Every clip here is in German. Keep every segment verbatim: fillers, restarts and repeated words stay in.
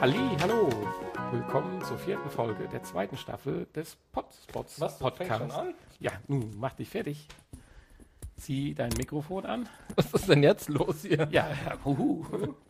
Halli, hallo. Willkommen zur vierten Folge der zweiten Staffel des Podspots Was, du fängst Podcasts. schon an? Ja, nun mach dich fertig. Zieh dein Mikrofon an. Was ist denn jetzt los hier? Ja, ja, huhu.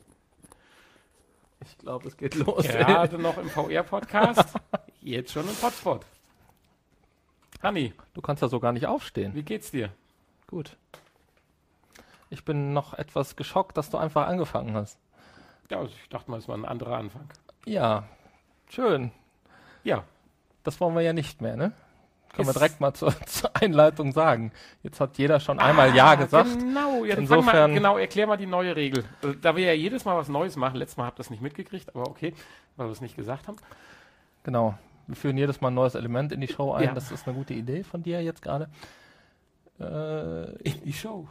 Ich glaube, es geht los. Gerade noch im V R-Podcast, jetzt schon im Podspot. Hanni, Du kannst ja so gar nicht aufstehen. wie geht's dir? Gut. Ich bin noch etwas geschockt, dass du einfach angefangen hast. Ja, also ich dachte mal, es war ein anderer Anfang. Ja, schön. Ja, Das wollen wir ja nicht mehr, ne? Können wir Ist- direkt mal zur, zur Einleitung sagen. Jetzt hat jeder schon einmal Ja gesagt. Genau, ja, dann Insofern- fang mal, genau, erklär mal die neue Regel. Äh, Da wir ja jedes Mal was Neues machen, letztes Mal habt ihr das nicht mitgekriegt, aber okay, weil wir es nicht gesagt haben. Genau. Wir führen jedes Mal ein neues Element in die Show ein. Ja. Das ist eine gute Idee von dir jetzt gerade. Äh, In die Show.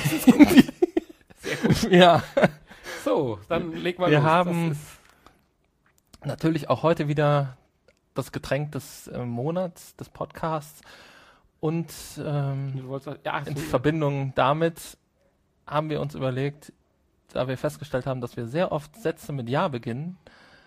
ja. So, dann leg mal Wir los. haben- Das ist, Natürlich auch heute wieder das Getränk des äh, Monats, des Podcasts. Und ähm, du wolltest, ja, in so, Verbindung damit haben wir uns überlegt, da wir festgestellt haben, dass wir sehr oft Sätze mit Ja beginnen,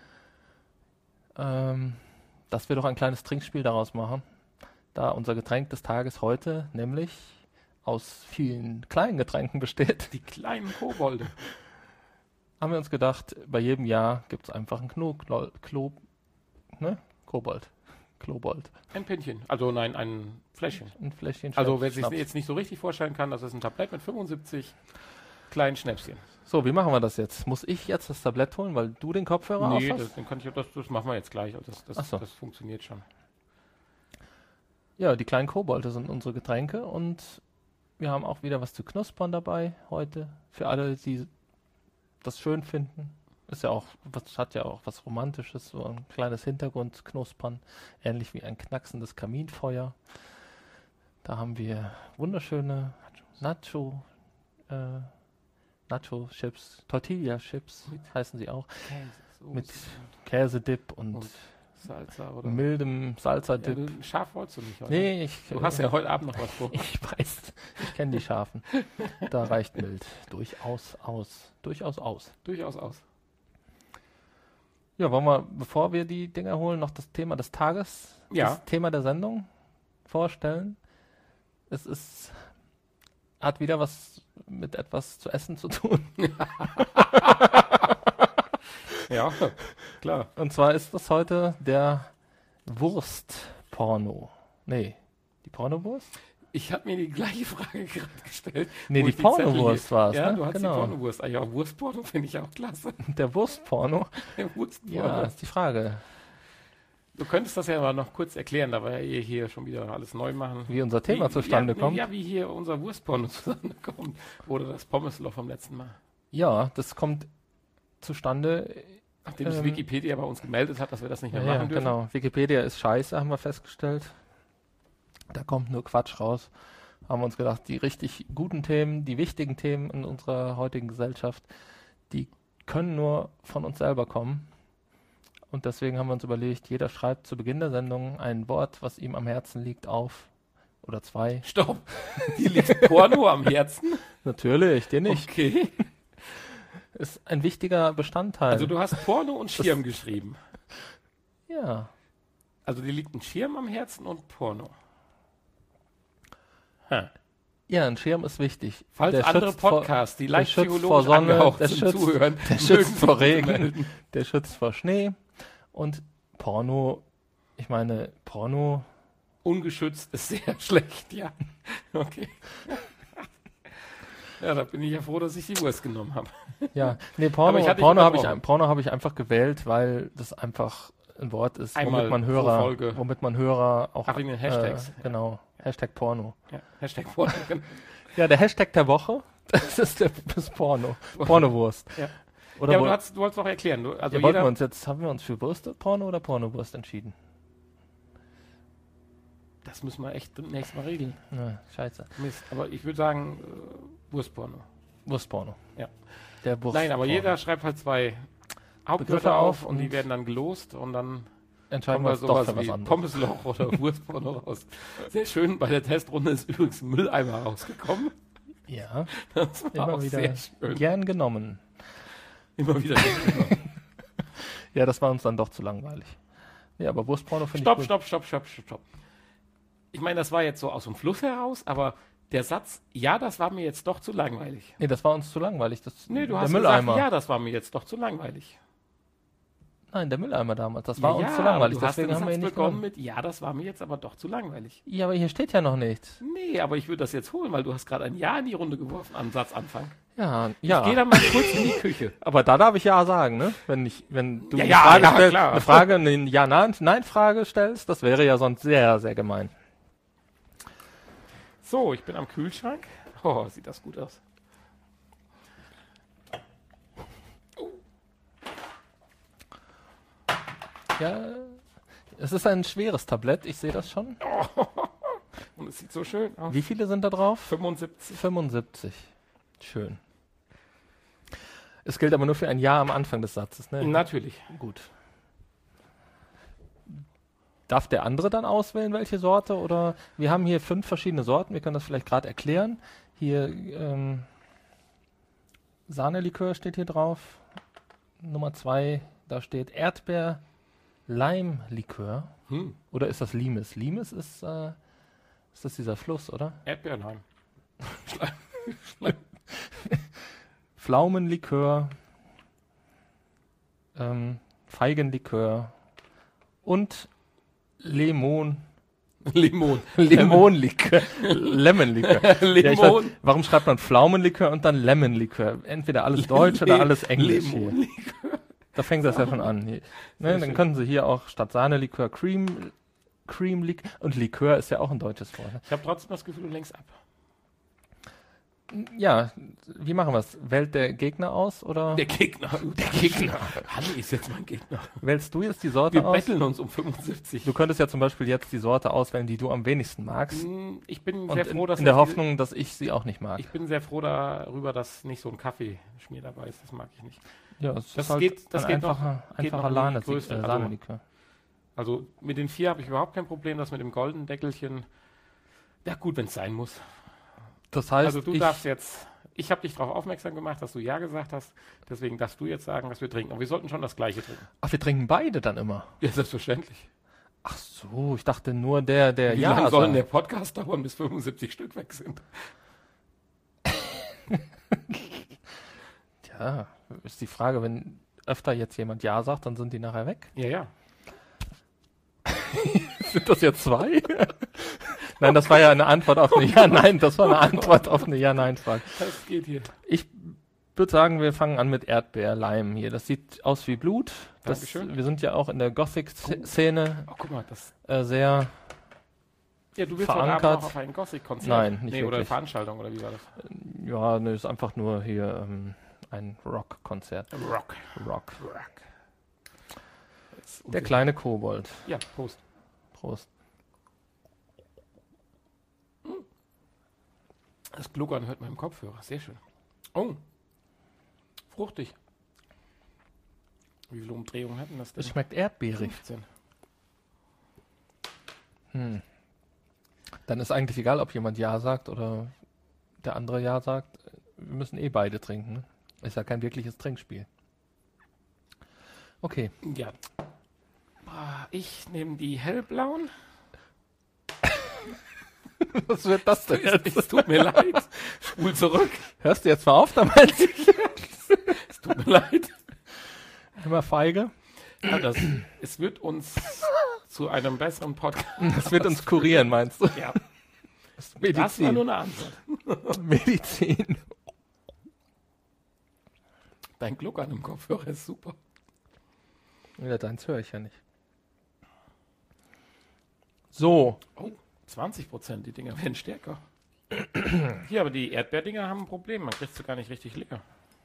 ähm, dass wir doch ein kleines Trinkspiel daraus machen. Da unser Getränk des Tages heute nämlich aus vielen kleinen Getränken besteht, die kleinen Kobolde. haben wir uns gedacht, bei jedem Ja gibt es einfach ein Kno, Klo, Klo, ne? Kobold. Klobold. Ein Pinchen. Also nein, ein Fläschchen. Ein Fläschchen Also Schnaps- wer sich Schnaps. jetzt nicht so richtig vorstellen kann, das ist ein Tablett mit fünfundsiebzig kleinen Schnäpschen. So, wie machen wir das jetzt? Muss ich jetzt das Tablett holen, weil du den Kopfhörer Nee, auf das, hast? dann kann ich, das, das machen wir jetzt gleich. Also Das, Ach das, so. das funktioniert schon. Ja, die kleinen Kobolde sind unsere Getränke und wir haben auch wieder was zu knuspern dabei heute. Für alle, die das schön finden. Ist ja auch, was hat ja auch was Romantisches, so ein kleines Hintergrundknuspern, ähnlich wie ein knacksendes Kaminfeuer. Da haben wir wunderschöne Nacho, äh, Nacho-Chips, Tortilla-Chips heißen sie auch, Käse, mit Käsedip und, Und Salsa oder mildem ja, Salsa-Dip. du, scharf wolltest du nicht, oder? Nee, ich, Du hast ja heute Abend noch was vor. ich weiß, ich kenne die Schafen. Da reicht mild. Durchaus aus. Durchaus aus. Durchaus aus. Ja, wollen wir, bevor wir die Dinger holen, noch das Thema des Tages, Ja. das Thema der Sendung vorstellen. Es ist, hat wieder was mit etwas zu essen zu tun. Ja, klar. Und zwar ist das heute der Wurstporno. Nee, die Pornowurst? Ich habe mir die gleiche Frage gerade gestellt. Nee, wo die ich Zettel Pornowurst hier- war es, Ja, ne? du hast Genau. die Pornowurst. Ah ja, Wurstporno finde ich auch klasse. Der Wurstporno? Wurstporno. Ja, ist die Frage. Du könntest das ja mal noch kurz erklären, da wir ja eh hier schon wieder alles neu machen. Wie unser Thema wie, zustande ja, kommt. Ja, wie hier unser Wurstporno zustande kommt. Oder das Pommesloch vom letzten Mal. Ja, das kommt zustande. Nachdem sich Ähm, Wikipedia bei uns gemeldet hat, dass wir das nicht mehr Ja, machen dürfen. genau. Wikipedia ist scheiße, haben wir festgestellt. Da kommt nur Quatsch raus. Haben wir uns gedacht, die richtig guten Themen, die wichtigen Themen in unserer heutigen Gesellschaft, die können nur von uns selber kommen. Und deswegen haben wir uns überlegt, jeder schreibt zu Beginn der Sendung ein Wort, was ihm am Herzen liegt, auf. Oder zwei. Stopp. Hier liegt Porno am Herzen. Natürlich, dir nicht. Okay. Ist ein wichtiger Bestandteil. Also du hast Porno und Schirm geschrieben. ja. Also dir liegt ein Schirm am Herzen und Porno. Ha. Ja, ein Schirm ist wichtig. Falls Der andere schützt vor- Podcasts, die der leicht schützt vor psychologisch Sonne, angehaucht der sind, schützt- zuhören, der mögen schützt sich vor bitte Regen. melden. Der schützt vor Schnee und Porno, ich meine, Porno, Ungeschützt ist sehr schlecht, ja. Okay. Ja, da bin ich ja froh, dass ich die Wurst genommen habe. ja, nee, Porno, Aber ich hatte dich Porno habe ich, unterbrochen. Porno habe ich einfach gewählt, weil das einfach ein Wort ist, Einmal womit man pro Hörer, Folge. womit man Hörer auch, Ach, in den Hashtags. Äh, genau, Hashtag Porno. Ja, Hashtag Porno. Ja, der Hashtag der Woche, das ist der das Porno, Pornowurst. Ja. Oder ja, aber wo, du, hast, du wolltest noch erklären. Du, also ja, wollten jeder, wir uns jetzt, haben wir uns für Würste, Porno oder Pornowurst entschieden? das müssen wir echt nächstes Mal regeln. Na, scheiße. Mist. Aber ich würde sagen, äh, Wurstporno. Wurstporno. Ja. Der Wurst Nein, aber jeder schreibt halt zwei Hauptwörter Begriffe auf auf und die und werden dann gelost und dann entscheiden kommen wir wir uns doch sowas für was wie anderes. Pommesloch oder Wurstporno raus. Sehr schön, bei der Testrunde ist übrigens ein Mülleimer rausgekommen. Ja, Das war immer auch wieder sehr schön. gern genommen. Immer wieder. Ja, das war uns dann doch zu langweilig. Ja, aber Wurstporno finde ich Stopp, gut. stopp, stopp, stopp, stopp, stopp. Ich meine, das war jetzt so aus dem Fluss heraus, aber der Satz, ja, das war mir jetzt doch zu langweilig. Nee, das war uns zu langweilig. Das, Nee, du der hast Mülleimer. gesagt, ja, das war mir jetzt doch zu langweilig. Nein, der Mülleimer damals. Das war ja, uns zu langweilig. Du hast Deswegen den haben wir Satz ihn nicht begonnen genommen. mit, ja, das war mir jetzt aber doch zu langweilig. Ja, aber hier steht ja noch nichts. Nee, aber ich würde das jetzt holen, weil du hast gerade ein Ja in die Runde geworfen am Satzanfang. Ja, Ich ja. gehe dann mal kurz in die Küche. Aber da darf ich ja sagen, ne? Wenn ich, wenn du Ja, eine ja, Frage ja, stellst, klar. eine Frage, eine Ja-Nein-Frage stellst, das wäre ja sonst sehr, sehr gemein. So, ich bin am Kühlschrank. Oh, sieht das gut aus. Ja, es ist ein schweres Tablett, ich sehe das schon. Und es sieht so schön aus. Wie viele sind da drauf? fünfundsiebzig. fünfundsiebzig. Schön. Es gilt aber nur für ein Ja am Anfang des Satzes, ne? Natürlich. Gut. Darf der andere dann auswählen, welche Sorte? Oder wir haben hier fünf verschiedene Sorten, wir können das vielleicht gerade erklären. Hier ähm, Sahnelikör steht hier drauf. Nummer zwei, da steht Erdbeer-Leim-Likör. Hm. Oder ist das Limes? Limes ist, äh, ist das dieser Fluss, oder? Erdbeerleim. Pflaumenlikör, ähm, Feigenlikör und Lemon. Limon. Limonlikör. Lemonlikör. Ja, ich weiß, Limon. warum schreibt man Pflaumenlikör und dann Lemonlikör? Entweder alles Deutsch oder alles Englisch hier. Limonlikör. Da fängt das ja schon an. Hier. Ne, dann schön. können Sie hier auch statt Sahnelikör Cream, Creamlikör. Und Likör ist ja auch ein deutsches Wort. Ich habe trotzdem das Gefühl, du lenkst ab. Ja, wie machen wir es? Wählt der Gegner aus oder Der Gegner. Der Gegner. Hanni ist jetzt mein Gegner. wählst du jetzt die Sorte Wir aus? betteln uns um fünfundsiebzig. Du könntest ja zum Beispiel jetzt die Sorte auswählen, die du am wenigsten magst. Hm, Ich bin Und sehr froh, in, dass in der jetzt diese- Hoffnung, dass ich sie auch nicht mag. Ich bin sehr froh darüber, dass nicht so ein Kaffeeschmier dabei ist. Das mag ich nicht. Ja, es Das ist halt geht- das ein geht noch- einfacher, geht einfacher noch in die Lahne- Größe. äh, Also- Sahnelikör. Also mit den vier habe ich überhaupt kein Problem. Das mit dem goldenen Deckelchen, ja gut, wenn es sein muss. Das heißt, Also du ich, darfst jetzt, ich habe dich darauf aufmerksam gemacht, dass du Ja gesagt hast. Deswegen darfst du jetzt sagen, was wir trinken. Und wir sollten schon das Gleiche trinken. ach, wir trinken beide dann immer. Ja, selbstverständlich. Ach so, ich dachte nur der, der Wie Ja lange soll denn der sagt. Podcast dauern, bis fünfundsiebzig Stück weg sind? Ja, ist die Frage, wenn öfter jetzt jemand Ja sagt, dann sind die nachher weg. Ja, ja. Sind das jetzt zwei? Nein, das war ja eine Antwort auf eine Ja-Nein. Das war eine Antwort auf eine Ja-Nein-Frage. Das geht hier. Ich würde sagen, wir fangen an mit Erdbeerleim hier. Das sieht aus wie Blut. Das, Dankeschön. wir sind ja auch in der Gothic-Szene Oh, guck mal, das. äh, sehr. Ja, du willst heute Abend Verankert. noch auf ein Gothic-Konzert. Nein, nicht nee, oder wirklich. Veranstaltung, oder wie war das? Ja, ne, ist einfach nur hier ähm, ein Rock-Konzert. Rock. Rock. Rock. Das ist Der unsicher. kleine Kobold. Ja, Prost. Prost. Das Gluckern hört man im Kopfhörer. Sehr schön. Oh. Fruchtig. Wie viele Umdrehungen hatten das denn? Es schmeckt erdbeerig. fünfzehn. Hm. Dann ist eigentlich egal, ob jemand Ja sagt oder der andere Ja sagt. Wir müssen eh beide trinken. Ne? Ist ja kein wirkliches Trinkspiel. Okay. Ja. Ah, Ich nehme die hellblauen. Was wird das denn Es, es tut mir leid. Spul zurück. Hörst du jetzt mal auf damit? Es tut mir leid. Immer feige. Ja, das, es wird uns zu einem besseren Podcast. Das wird uns kurieren, meinst du? Ja, Das ist das war nur Medizin. eine Antwort. Medizin. Dein Gluckern im Kopfhörer ist super. Ja, deins höre ich ja nicht. So. Oh, zwanzig Prozent, die Dinger werden stärker. Hier, aber die Erdbeerdinger haben ein Problem. Man kriegt sie gar nicht richtig leer.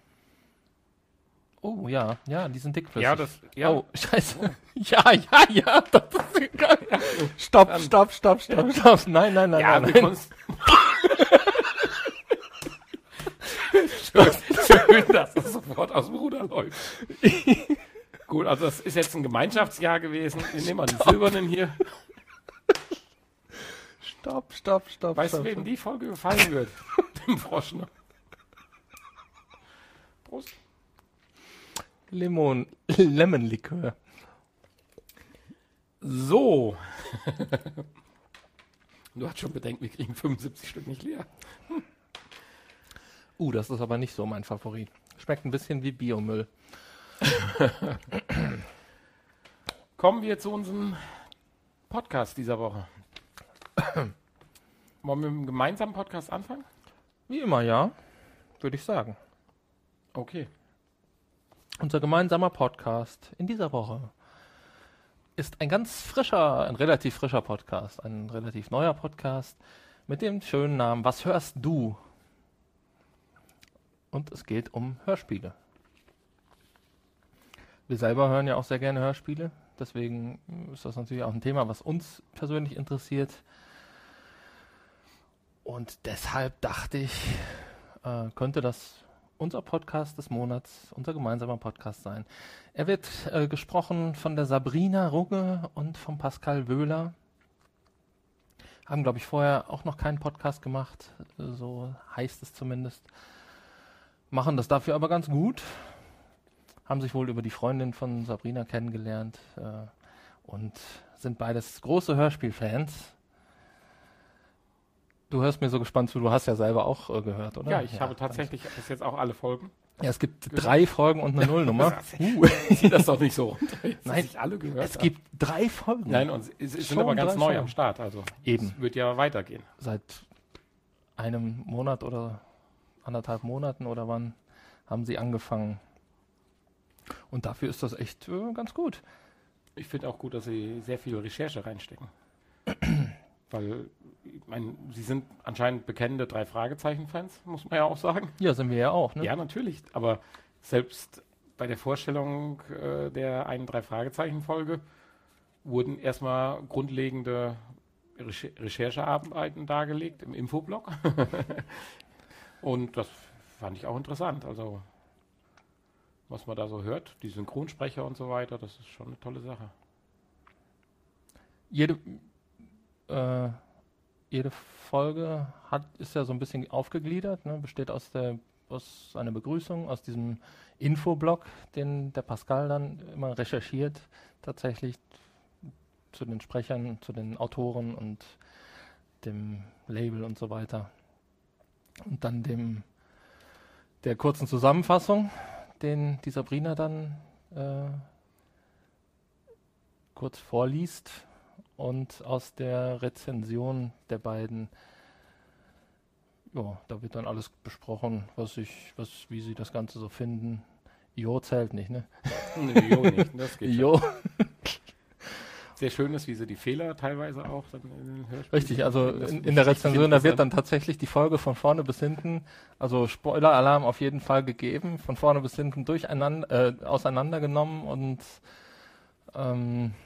Oh ja, ja, die sind dickflüssig. Ja, das. Ja, Oh, scheiße. Ja, ja, ja. Das ist geil. Stopp, Dann- stopp, stopp, stopp, stopp. Nein, nein, nein, ja nein. wir nein. konnt's- Schön, dass das sofort aus dem Ruder läuft. Gut, also das ist jetzt ein Gemeinschaftsjahr gewesen. Wir nehmen mal die silbernen hier. Stopp, stopp, stopp. Weißt du, stopp. wem die Folge gefallen wird? Dem Froschner. Prost. Lemon, Lemon-Likör. So. Du hast schon bedenkt, wir kriegen fünfundsiebzig Stück nicht leer. Uh, das ist aber nicht so mein Favorit. Schmeckt ein bisschen wie Biomüll. Kommen wir zu unserem Podcast dieser Woche. Wollen wir mit einem gemeinsamen Podcast anfangen? Wie immer, ja. Würde ich sagen. Okay. Unser gemeinsamer Podcast in dieser Woche ist ein ganz frischer, ein relativ frischer Podcast, ein relativ neuer Podcast mit dem schönen Namen Was hörst du? Und es geht um Hörspiele. Wir selber hören ja auch sehr gerne Hörspiele, deswegen ist das natürlich auch ein Thema, was uns persönlich interessiert. Und deshalb dachte ich, äh, könnte das unser Podcast des Monats, unser gemeinsamer Podcast sein. Er wird äh, gesprochen von der Sabrina Runge und von Pascal Wöhler. Haben, glaube ich, vorher auch noch keinen Podcast gemacht, so heißt es zumindest. Machen das dafür aber ganz gut. Haben sich wohl über die Freundin von Sabrina kennengelernt äh, und sind beides große Hörspielfans. Du hörst mir so gespannt zu, du hast ja selber auch äh, gehört, oder? Ja, ich ja, habe tatsächlich bis jetzt auch alle Folgen. Ja, es gibt gehört. drei Folgen und eine Nullnummer. uh. Zieh das doch nicht so runter. Nein, ich alle gehört es habe. gibt drei Folgen. Nein, und es, es sind aber ganz neu Folgen. am Start, also eben. Es wird ja weitergehen. Seit einem Monat oder anderthalb Monaten oder wann haben sie angefangen. Und dafür ist das echt äh, ganz gut. Ich finde auch gut, dass sie sehr viel Recherche reinstecken. Weil, ich meine, sie sind anscheinend bekennende Drei-Fragezeichen-Fans, muss man ja auch sagen. Ja, sind wir ja auch, ne? Ja, natürlich. Aber selbst bei der Vorstellung äh, der einen Drei-Fragezeichen-Folge wurden erstmal grundlegende Recher- Recherchearbeiten dargelegt im Infoblog. Und das fand ich auch interessant. Also, was man da so hört, die Synchronsprecher und so weiter, das ist schon eine tolle Sache. Jede, äh, jede Folge hat, ist ja so ein bisschen aufgegliedert, ne? Besteht aus, der, aus einer Begrüßung, aus diesem Infoblog, den der Pascal dann immer recherchiert, tatsächlich zu den Sprechern, zu den Autoren und dem Label und so weiter. Und dann dem der kurzen Zusammenfassung, den die Sabrina dann äh, kurz vorliest und aus der Rezension der beiden, ja, da wird dann alles besprochen, was ich, was, wie sie das Ganze so finden. Jo zählt nicht, ne? Nee, Jo nicht, das geht Jo. Sehr schön ist, wie sie die Fehler teilweise auch dann in den Hörspielen. Richtig, also in, in der Rezension, da wird dann tatsächlich die Folge von vorne bis hinten, also Spoiler-Alarm auf jeden Fall gegeben, von vorne bis hinten durcheinander, äh, auseinandergenommen und ähm,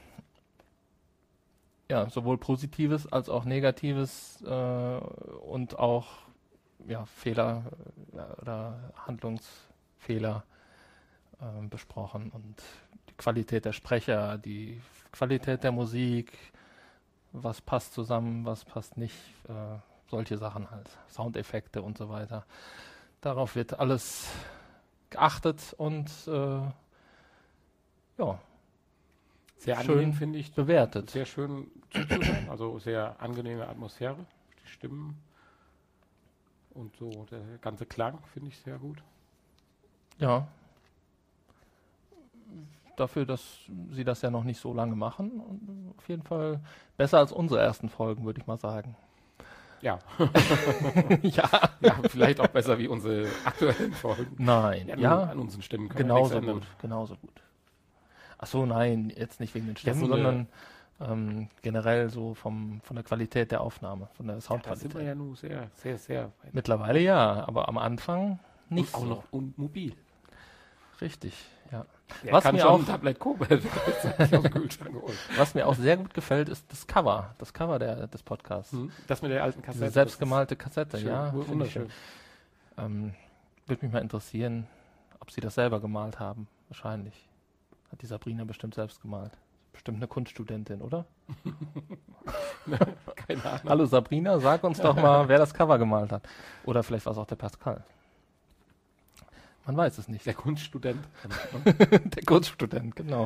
ja, sowohl Positives als auch Negatives äh, und auch ja, Fehler äh, oder Handlungsfehler äh, besprochen und die Qualität der Sprecher, die Qualität der Musik, was passt zusammen, was passt nicht, äh, solche Sachen halt, Soundeffekte und so weiter. Darauf wird alles geachtet und äh, ja, sehr schön angenehm, finde ich. bewertet. Sehr schön zuzuhören, also sehr angenehme Atmosphäre, die Stimmen und so der ganze Klang finde ich sehr gut. Ja. Dafür, dass sie das ja noch nicht so lange machen. Und auf jeden Fall besser als unsere ersten Folgen, würde ich mal sagen. Ja. ja. ja. Vielleicht auch besser wie unsere aktuellen Folgen. Nein. Ja, ja. An unseren Stimmen kann genauso man nichts gut. ändern. Genauso gut. Ach so, nein, jetzt nicht wegen den Stimmen, Ja, so sondern ähm, generell so vom, von der Qualität der Aufnahme, von der Ja, da Soundqualität. sind wir ja nun sehr, sehr, sehr weit. Mittlerweile ja, aber am Anfang nicht Und auch so. noch und mobil. Richtig, ja. Der Was kann mir schon auch- ein Tablet Kobalt. Das hab ich aus dem Kühlschrank geholt. Was mir auch sehr gut gefällt, ist das Cover, das Cover der, des Podcasts. Hm? Das mit der alten Kassette. Diese selbstgemalte Kassette, das ist ja. schön, finde ich wunderschön. Ähm, würde mich mal interessieren, ob sie das selber gemalt haben. Wahrscheinlich. Hat die Sabrina bestimmt selbst gemalt. Bestimmt eine Kunststudentin, oder? Keine Ahnung. Hallo Sabrina, sag uns doch mal, wer das Cover gemalt hat. Oder vielleicht war es auch der Pascal. Man weiß es nicht. Der Kunststudent. Der Kunststudent, genau.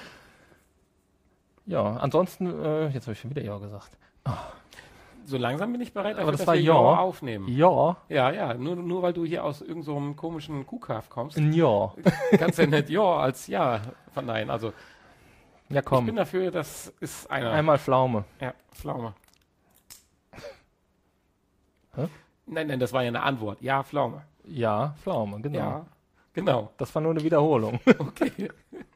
Ja, ansonsten, äh, jetzt habe ich schon wieder Ja gesagt. Oh. So langsam bin ich bereit, Aber dafür, das dass war wir Ja. Ja aufnehmen. Ja, Ja, ja, nur, nur weil du hier aus irgendeinem so komischen Kuhkaff kommst, ein Ja. kannst du ja nicht Ja als Ja verneinen. Also Ja, ich komm. bin dafür, das ist einer. Einmal Pflaume. Ja, Pflaume. Hä? Nein, nein, das war ja eine Antwort. Ja, Pflaume. Ja, Pflaume, genau. Ja, genau. Das war nur eine Wiederholung. Okay.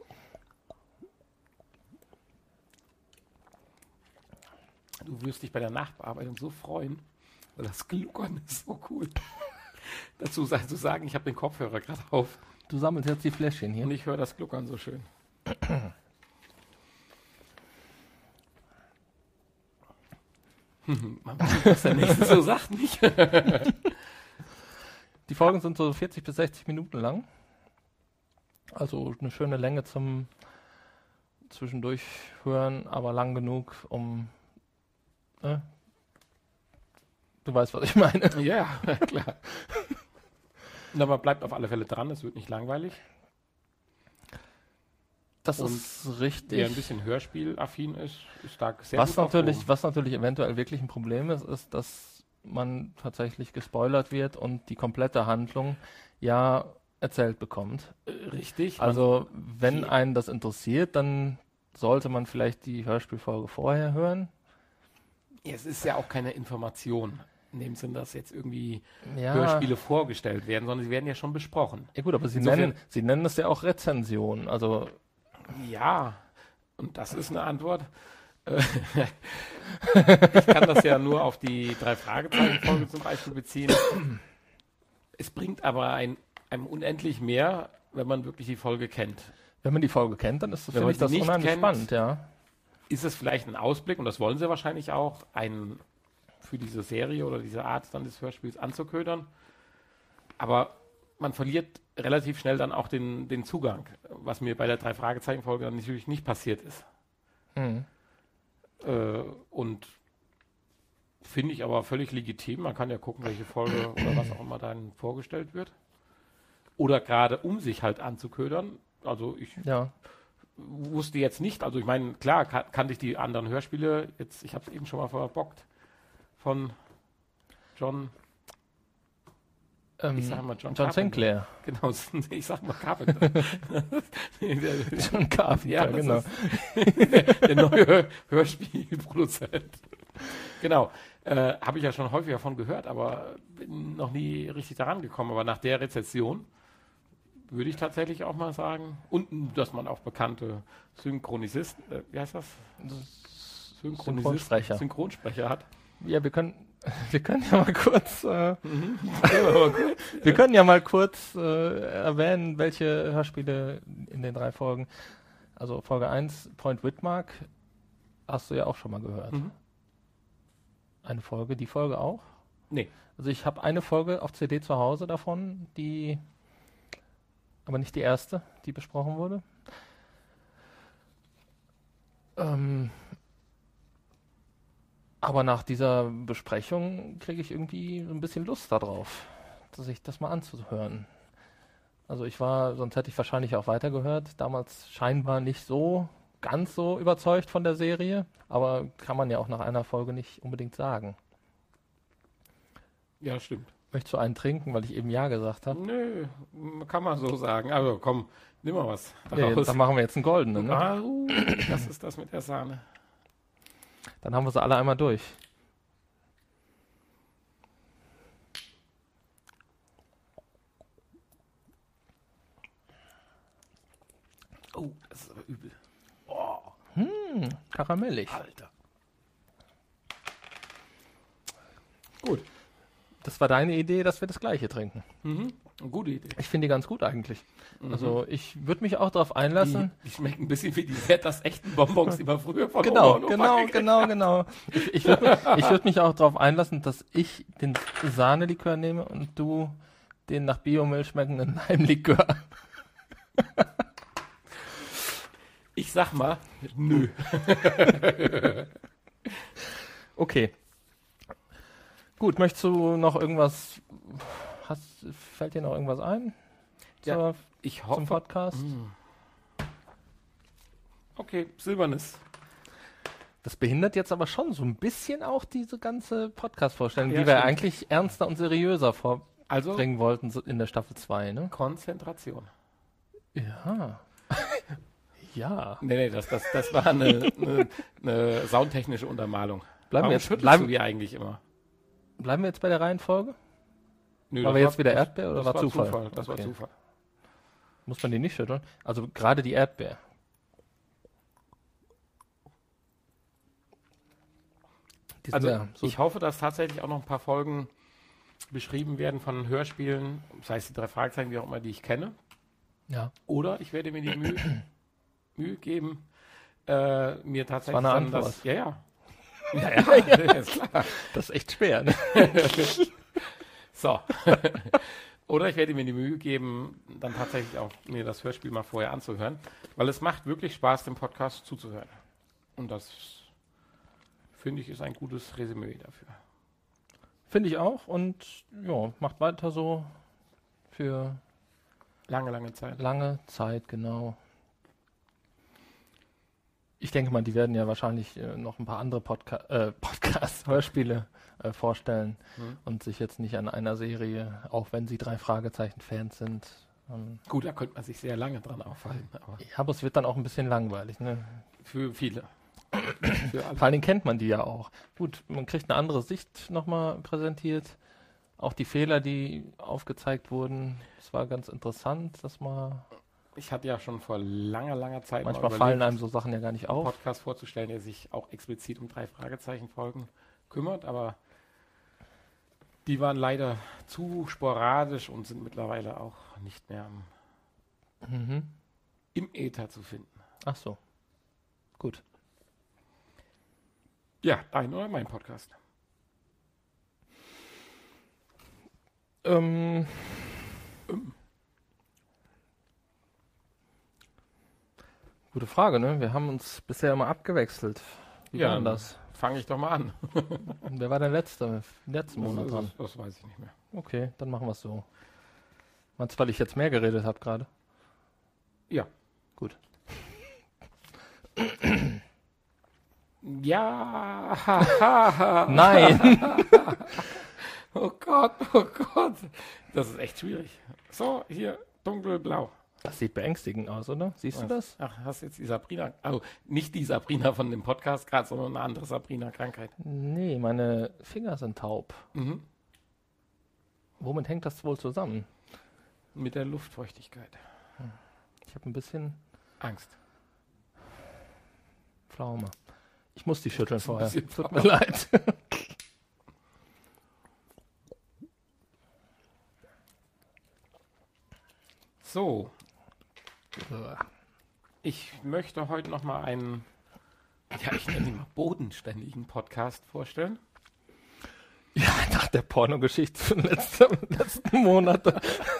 Du wirst dich bei der Nachbearbeitung so freuen, weil das Gluckern ist so cool. Dazu sei zu sagen, ich habe den Kopfhörer gerade auf Du sammelst jetzt die Fläschchen hier. und ich höre das Gluckern so schön. Man weiß, was der Nächste so sagt, nicht? Die Folgen sind so vierzig bis sechzig Minuten lang. Also eine schöne Länge zum zwischendurch hören, aber lang genug, um... Äh, du weißt, was ich meine. Ja, klar. Und aber bleibt auf alle Fälle dran, es wird nicht langweilig. Das Und ist richtig. Wer ein bisschen hörspielaffin ist, ist da sehr Was gut natürlich, aufgehoben. was natürlich eventuell wirklich ein Problem ist, ist, dass man tatsächlich gespoilert wird und die komplette Handlung ja erzählt bekommt. Äh, Richtig. Also wenn die- einen das interessiert, dann sollte man vielleicht die Hörspielfolge vorher hören. Ja, es ist ja auch keine Information, in dem Sinn, dass jetzt irgendwie Ja, Hörspiele vorgestellt werden, sondern sie werden ja schon besprochen. ja gut, aber sie Insofern- nennen, sie nennen es ja auch Rezension. Also Ja, und das ist eine Antwort. Äh, Ich kann das ja nur auf die drei Fragezeichen-Folge zum Beispiel beziehen. Es bringt aber ein, einem unendlich mehr, wenn man wirklich die Folge kennt. wenn man die Folge kennt, dann ist das, Wenn finde man ich sie das nicht unheimlich kennt, spannend, ja. Ist es vielleicht ein Ausblick, und das wollen sie wahrscheinlich auch, ein, für diese Serie oder diese Art dann des Hörspiels anzuködern. Aber man verliert relativ schnell dann auch den, den Zugang, was mir bei der drei Fragezeichen-Folge dann natürlich nicht passiert ist. Mhm. Äh, und finde ich aber völlig legitim. Man kann ja gucken, welche Folge oder was auch immer dann vorgestellt wird. Oder gerade um sich halt anzuködern. Also ich Ja. wusste jetzt nicht, also ich meine, klar kan kannte ich die anderen Hörspiele, jetzt, ich habe es eben schon mal verbockt, von John, Ähm, ich sag mal John, John Carpenter. Sinclair. Genau, ich sag mal Carpenter. der, John Carpenter, ja, das genau. ist der neue Hör Hörspielproduzent. Genau, äh, habe ich ja schon häufiger von gehört, aber bin noch nie richtig daran gekommen. Aber nach der Rezession würde ich tatsächlich auch mal sagen, und dass man auch bekannte Synchronisisten, äh, wie heißt das? Synchronsprecher. Synchronsprecher hat. Ja, wir können, wir können ja mal kurz, äh, Mhm. Ja, aber gut. wir können ja mal kurz äh, erwähnen, welche Hörspiele in den drei Folgen. Also Folge eins, Point Whitmark, hast du ja auch schon mal gehört. Mhm. Eine Folge, die Folge auch? Nee. Also ich habe eine Folge auf C D zu Hause davon, die, aber nicht die erste, die besprochen wurde. Ähm, aber nach dieser Besprechung kriege ich irgendwie so ein bisschen Lust darauf, sich das mal anzuhören. Also ich war, sonst hätte ich wahrscheinlich auch weitergehört, damals scheinbar nicht so ganz so überzeugt von der Serie, aber kann man ja auch nach einer Folge nicht unbedingt sagen. Ja, stimmt. Möchtest du einen trinken, weil ich eben Ja gesagt habe? Nö, kann man so sagen. Also komm, nimm mal was. Ja, daraus. dann machen wir jetzt einen goldenen. Ne? Ah, uh, das ist das mit der Sahne. Dann haben wir sie alle einmal durch. Oh, das ist aber übel. Hm, karamellig. Alter. Gut. Das war deine Idee, dass wir das gleiche trinken. Mhm. Eine gute Idee. Ich finde die ganz gut eigentlich. Mhm. Also ich würde mich auch darauf die, einlassen. die schmecken ein bisschen wie die Werthers echten Bonbons, die man früher von Genau, Oma und Opa genau, gekriegt genau, genau. Ich, ich würde ich würd mich auch darauf einlassen, dass ich den Sahnelikör nehme und du den nach Biomilch schmeckenden Leimlikör. Ich sag mal, nö. Okay. Gut, möchtest du noch irgendwas, hast, fällt dir noch irgendwas ein? zur, Ja, ich hoffe. zum Podcast. Hm. Okay, Silbernes. Das behindert jetzt aber schon so ein bisschen auch diese ganze Podcast-Vorstellung, Ja, die wir stimmt. eigentlich ernster und seriöser vorbringen Also wollten so in der Staffel zwei, ne? Konzentration. Ja. ja. Nee, nee, das, das, das war eine, eine, eine soundtechnische Untermalung. Bleiben Warum wir jetzt, schüttelst bleiben, du die eigentlich immer? bleiben wir jetzt bei der Reihenfolge? Nö, War das wir jetzt wieder Erdbeer oder das war Zufall? Das Okay. war Zufall. Muss man die nicht schütteln? Also gerade die Erdbeer. Die sind Also ja so ich hoffe, dass tatsächlich auch noch ein paar Folgen beschrieben werden von Hörspielen, sei es die drei Fragezeichen, wie auch immer, die ich kenne. ja. Oder ich werde mir die Mühe, Mühe geben, äh, mir tatsächlich Das war eine dann das... Antwort. Ja, ja. Ja, ja, ist klar. Das ist echt schwer, ne? So. Oder ich werde mir die Mühe geben, dann tatsächlich auch mir das Hörspiel mal vorher anzuhören, weil es macht wirklich Spaß, dem Podcast zuzuhören. Und das, finde ich, ist ein gutes Resümee dafür. Finde ich auch und ja, macht weiter so für Lange, lange Zeit. lange Zeit, genau. Ich denke mal, die werden ja wahrscheinlich äh, noch ein paar andere Podca äh, Podcasts, Hörspiele äh, vorstellen Hm. und sich jetzt nicht an einer Serie, auch wenn sie drei Fragezeichen-Fans sind. Ähm, Gut, da könnte man sich sehr lange dran aufhalten, aber ja, aber es wird dann auch ein bisschen langweilig. Ne? für viele. Für alle. Vor allen Dingen kennt man die ja auch. Gut, man kriegt eine andere Sicht nochmal präsentiert. Auch die Fehler, die aufgezeigt wurden, es war ganz interessant, dass man Ich hatte ja schon vor langer, langer Zeit manchmal mal fallen überlegt, einem so Sachen ja gar nicht einen auf. Podcast vorzustellen, der sich auch explizit um drei Fragezeichen-Folgen kümmert, aber die waren leider zu sporadisch und sind mittlerweile auch nicht mehr am, Mhm. im Äther zu finden. Ach so. Gut. Ja, dein oder mein Podcast? Ähm, gute Frage, ne? Wir haben uns bisher immer abgewechselt. Wie Ja, war denn das? Fange ich doch mal an. Wer war der Letzte? Letzten Monat das, dran. das, das weiß ich nicht mehr. Okay, dann machen wir es so. Meinst du, weil ich jetzt mehr geredet habe gerade? Ja. Gut. Ja. hahaha. Nein! Oh Gott, oh Gott. Das ist echt schwierig. So, hier, dunkelblau. Das sieht beängstigend aus, oder? Siehst du das? Ach, hast jetzt die Sabrina, also nicht die Sabrina von dem Podcast gerade, sondern eine andere Sabrina-Krankheit. Nee, meine Finger sind taub. Mhm. Womit hängt das wohl zusammen? Mit der Luftfeuchtigkeit. Ich habe ein bisschen Angst. Pflaume. Ich muss die schütteln ein vorher. bisschen Tut mir leid. So, ich möchte heute noch mal einen, ja, ich nenne ihn mal bodenständigen Podcast vorstellen. Ja, nach der Pornogeschichte der letzten, letzten Monate.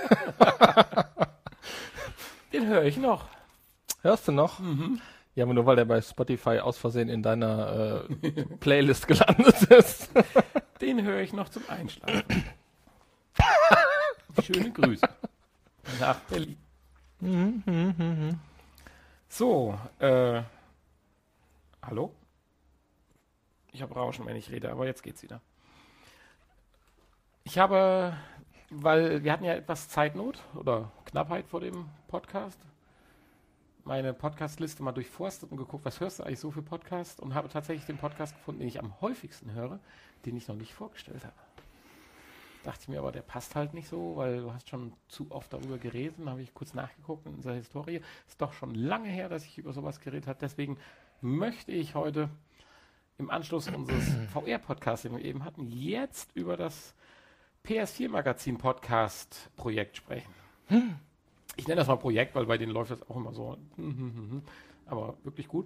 Den höre ich noch. Hörst du noch? Mhm. Ja, aber nur weil der bei Spotify aus Versehen in deiner äh, Playlist gelandet ist. Den höre ich noch zum Einschlafen. Schöne Grüße nach Berlin. Mhm, mhm, mhm. So, äh, hallo? Ich habe Rauschen, wenn ich rede, aber jetzt geht's wieder. Ich habe, weil wir hatten ja etwas Zeitnot oder Knappheit vor dem Podcast, meine Podcast-Liste mal durchforstet und geguckt, was hörst du eigentlich so für Podcasts, und habe tatsächlich den Podcast gefunden, den ich am häufigsten höre, den ich noch nicht vorgestellt habe. Dachte ich mir aber, der passt halt nicht so, weil du hast schon zu oft darüber geredet. Dann habe ich kurz nachgeguckt in unserer Historie. Ist doch schon lange her, dass ich über sowas geredet habe. Deswegen möchte ich heute im Anschluss unseres V R-Podcasts, den wir eben hatten, jetzt über das P S vier Magazin Podcast Projekt sprechen. Hm. Ich nenne das mal Projekt, weil bei denen läuft das auch immer so. Aber wirklich gut.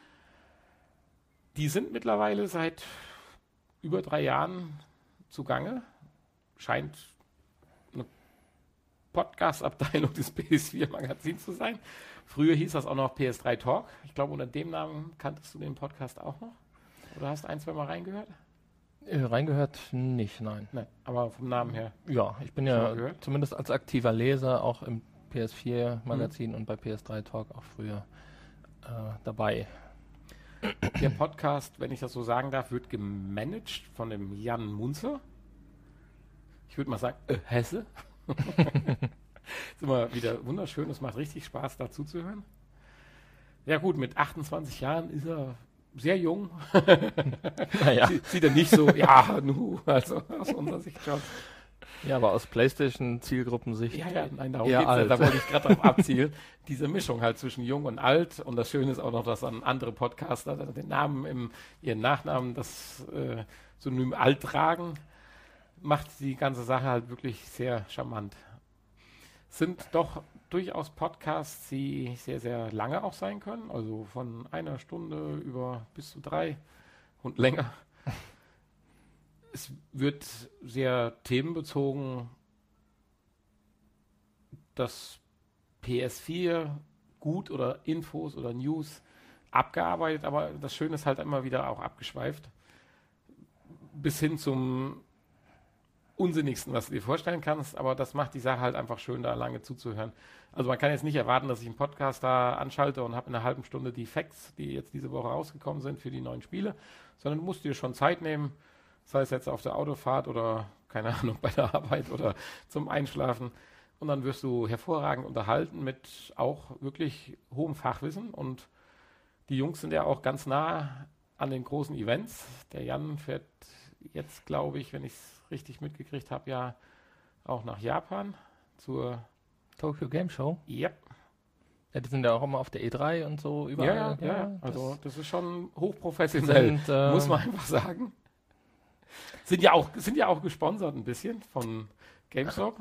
Die sind mittlerweile seit über drei Jahren zugange. Scheint eine Podcast-Abteilung des P S vier Magazins zu sein. Früher hieß das auch noch P S drei Talk. Ich glaube, unter dem Namen kanntest du den Podcast auch noch. Oder hast ein, zwei Mal reingehört? Äh, reingehört nicht, nein. Nein, aber vom Namen her. Ja, ich bin Schon mal ja gehört? zumindest als aktiver Leser auch im P S vier Magazin mhm. und bei P S drei Talk auch früher äh, dabei. Der Podcast, wenn ich das so sagen darf, wird gemanagt von dem Jan Munzer. Ich würde mal sagen, äh, Hesse. Ist immer wieder wunderschön, es macht richtig Spaß, dazu zu hören. Ja gut, mit achtundzwanzig Jahren ist er sehr jung. Naja. Sie, sieht er nicht so, ja, nu, also aus unserer Sicht schon. Ja, aber aus PlayStation-Zielgruppensicht. Ja, ja, nein, darum geht's ja, da wollte ich gerade drauf abzielen. Diese Mischung halt zwischen jung und alt. Und das Schöne ist auch noch, dass dann andere Podcaster den Namen im, ihren Nachnamen, das äh, Synonym alt tragen, macht die ganze Sache halt wirklich sehr charmant. Sind doch durchaus Podcasts, die sehr, sehr lange auch sein können. Also von einer Stunde über bis zu drei und länger. Es wird sehr themenbezogen, das P S vier gut oder Infos oder News abgearbeitet, aber das Schöne ist halt immer wieder auch abgeschweift. Bis hin zum Unsinnigsten, was du dir vorstellen kannst, aber das macht die Sache halt einfach schön, da lange zuzuhören. Also man kann jetzt nicht erwarten, dass ich einen Podcast da anschalte und habe in einer halben Stunde die Facts, die jetzt diese Woche rausgekommen sind für die neuen Spiele, sondern du musst dir schon Zeit nehmen, sei es jetzt auf der Autofahrt oder, keine Ahnung, bei der Arbeit oder zum Einschlafen. Und dann wirst du hervorragend unterhalten mit auch wirklich hohem Fachwissen. Und die Jungs sind ja auch ganz nah an den großen Events. Der Jan fährt jetzt, glaube ich, wenn ich es richtig mitgekriegt habe, ja auch nach Japan zur Tokyo Game Show. Ja. Ja, die sind ja auch immer auf der E drei und so überall. Ja, ja, ja. Also das ist schon hochprofessionell, sind, äh, muss man einfach sagen. Sind ja auch, sind ja auch gesponsert ein bisschen von GameStop.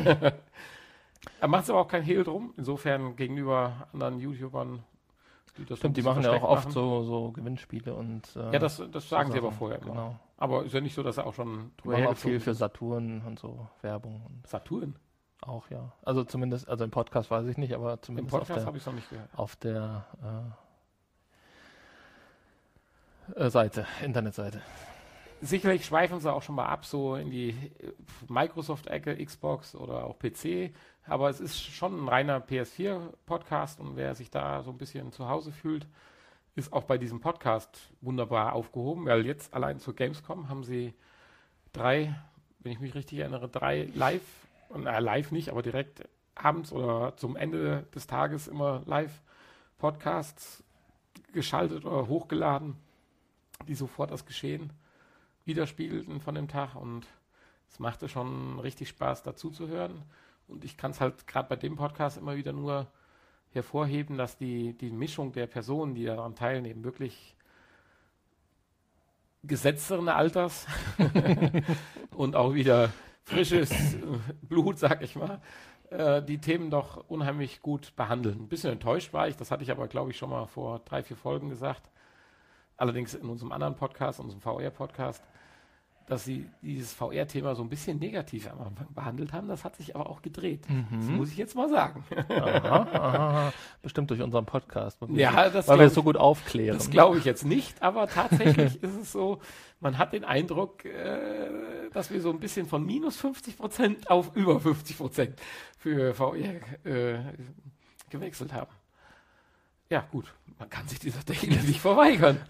Er macht aber auch kein Hehl drum. Insofern gegenüber anderen YouTubern, die das Stimmt, die machen ja auch oft machen. so, so Gewinnspiele und äh, ja, das, das sagen so sie aber vorher immer. Genau. Aber ist ja nicht so, dass er auch schon drüber hergezogen auch viel für Saturn und so Werbung. Und Saturn? Auch, ja. Also zumindest, also im Podcast weiß ich nicht, aber zumindest im Podcast habe ich es noch nicht gehört. Auf der äh, äh, Seite, Internetseite. Sicherlich schweifen sie auch schon mal ab, so in die Microsoft-Ecke, Xbox oder auch P C. Aber es ist schon ein reiner P S vier Podcast und wer sich da so ein bisschen zu Hause fühlt, ist auch bei diesem Podcast wunderbar aufgehoben, weil jetzt allein zur Gamescom haben sie drei, wenn ich mich richtig erinnere, drei live, na, live nicht, aber direkt abends oder zum Ende des Tages immer Live-Podcasts geschaltet oder hochgeladen, die sofort das Geschehen widerspiegelten von dem Tag und es machte schon richtig Spaß dazu zu hören und ich kann es halt gerade bei dem Podcast immer wieder nur hervorheben, dass die, die Mischung der Personen, die daran teilnehmen, wirklich gesetzteren Alters und auch wieder frisches Blut, sag ich mal, äh, die Themen doch unheimlich gut behandeln. Ein bisschen enttäuscht war ich, das hatte ich aber, glaube ich, schon mal vor drei, vier Folgen gesagt, allerdings in unserem anderen Podcast, unserem V R-Podcast, dass sie dieses V R-Thema so ein bisschen negativ am Anfang behandelt haben. Das hat sich aber auch gedreht. Mhm. Das muss ich jetzt mal sagen. Aha, aha. Bestimmt durch unseren Podcast. Weil ja, das weil wir es so gut aufklären. Das glaube ich jetzt nicht, aber tatsächlich ist es so, man hat den Eindruck, äh, dass wir so ein bisschen von minus fünfzig Prozent auf über fünfzig Prozent für V R äh, gewechselt haben. Ja, gut, man kann sich dieser Technik nicht verweigern.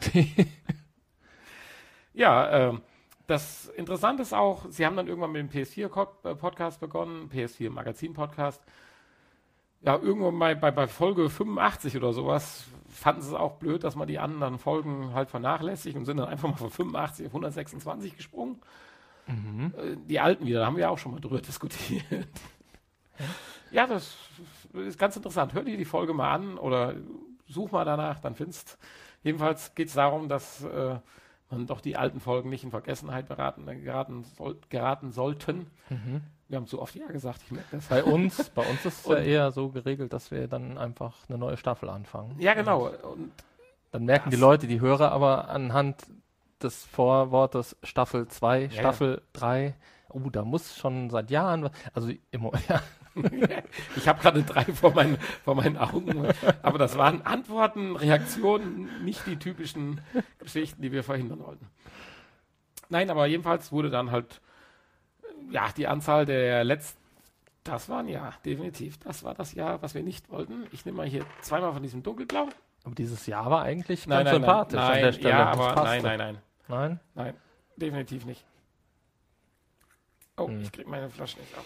ja, ähm, das Interessante ist auch, sie haben dann irgendwann mit dem P S vier Podcast begonnen, P S vier Magazin Podcast. Ja, irgendwann bei, bei, bei Folge fünfundachtzig oder sowas fanden sie es auch blöd, dass man die anderen Folgen halt vernachlässigt und sind dann einfach mal von fünfundachtzig auf hundertsechsundzwanzig gesprungen. Mhm. Die alten wieder, da haben wir ja auch schon mal drüber diskutiert. Ja, das ist ganz interessant. Hör dir die Folge mal an oder such mal danach, dann findest. Jedenfalls geht es darum, dass äh, man doch die alten Folgen nicht in Vergessenheit beraten, äh, geraten, soll, geraten sollten. Mhm. Wir haben zu oft ja gesagt, ich merke das. Bei uns, bei uns ist es ja eher so geregelt, dass wir dann einfach eine neue Staffel anfangen. Ja, genau. Und, und dann merken die Leute, die Hörer aber anhand des Vorwortes Staffel zwei, ja, Staffel drei, oh, da muss schon seit Jahren, also immer, ja. Ich habe gerade drei vor meinen, vor meinen Augen, aber das waren Antworten, Reaktionen, nicht die typischen Geschichten, die wir verhindern wollten. Nein, aber jedenfalls wurde dann halt ja die Anzahl der Let's Das war ein Jahr, definitiv. Das war das Jahr, was wir nicht wollten. Ich nehme mal hier zweimal von diesem Dunkelblau. Aber dieses Jahr war eigentlich Nein, ganz nein, sympathisch nein, an der Stelle. Ja, Das aber passte. nein, nein, nein. Nein? Nein, definitiv nicht. Oh, Hm. ich kriege meine Flasche nicht auf.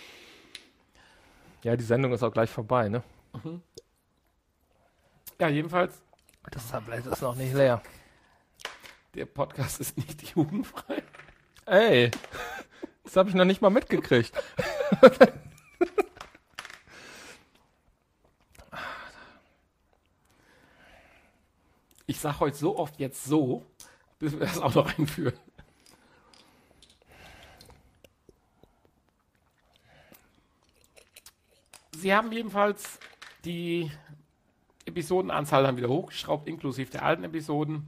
Ja, die Sendung ist auch gleich vorbei, ne? Mhm. Ja, jedenfalls, Das Tablett ist noch nicht leer. der Podcast ist nicht jugendfrei. Ey, das habe ich noch nicht mal mitgekriegt. Ich sage heute so oft jetzt so, bis wir das auch noch einführen. Sie haben jedenfalls die Episodenanzahl dann wieder hochgeschraubt, inklusive der alten Episoden.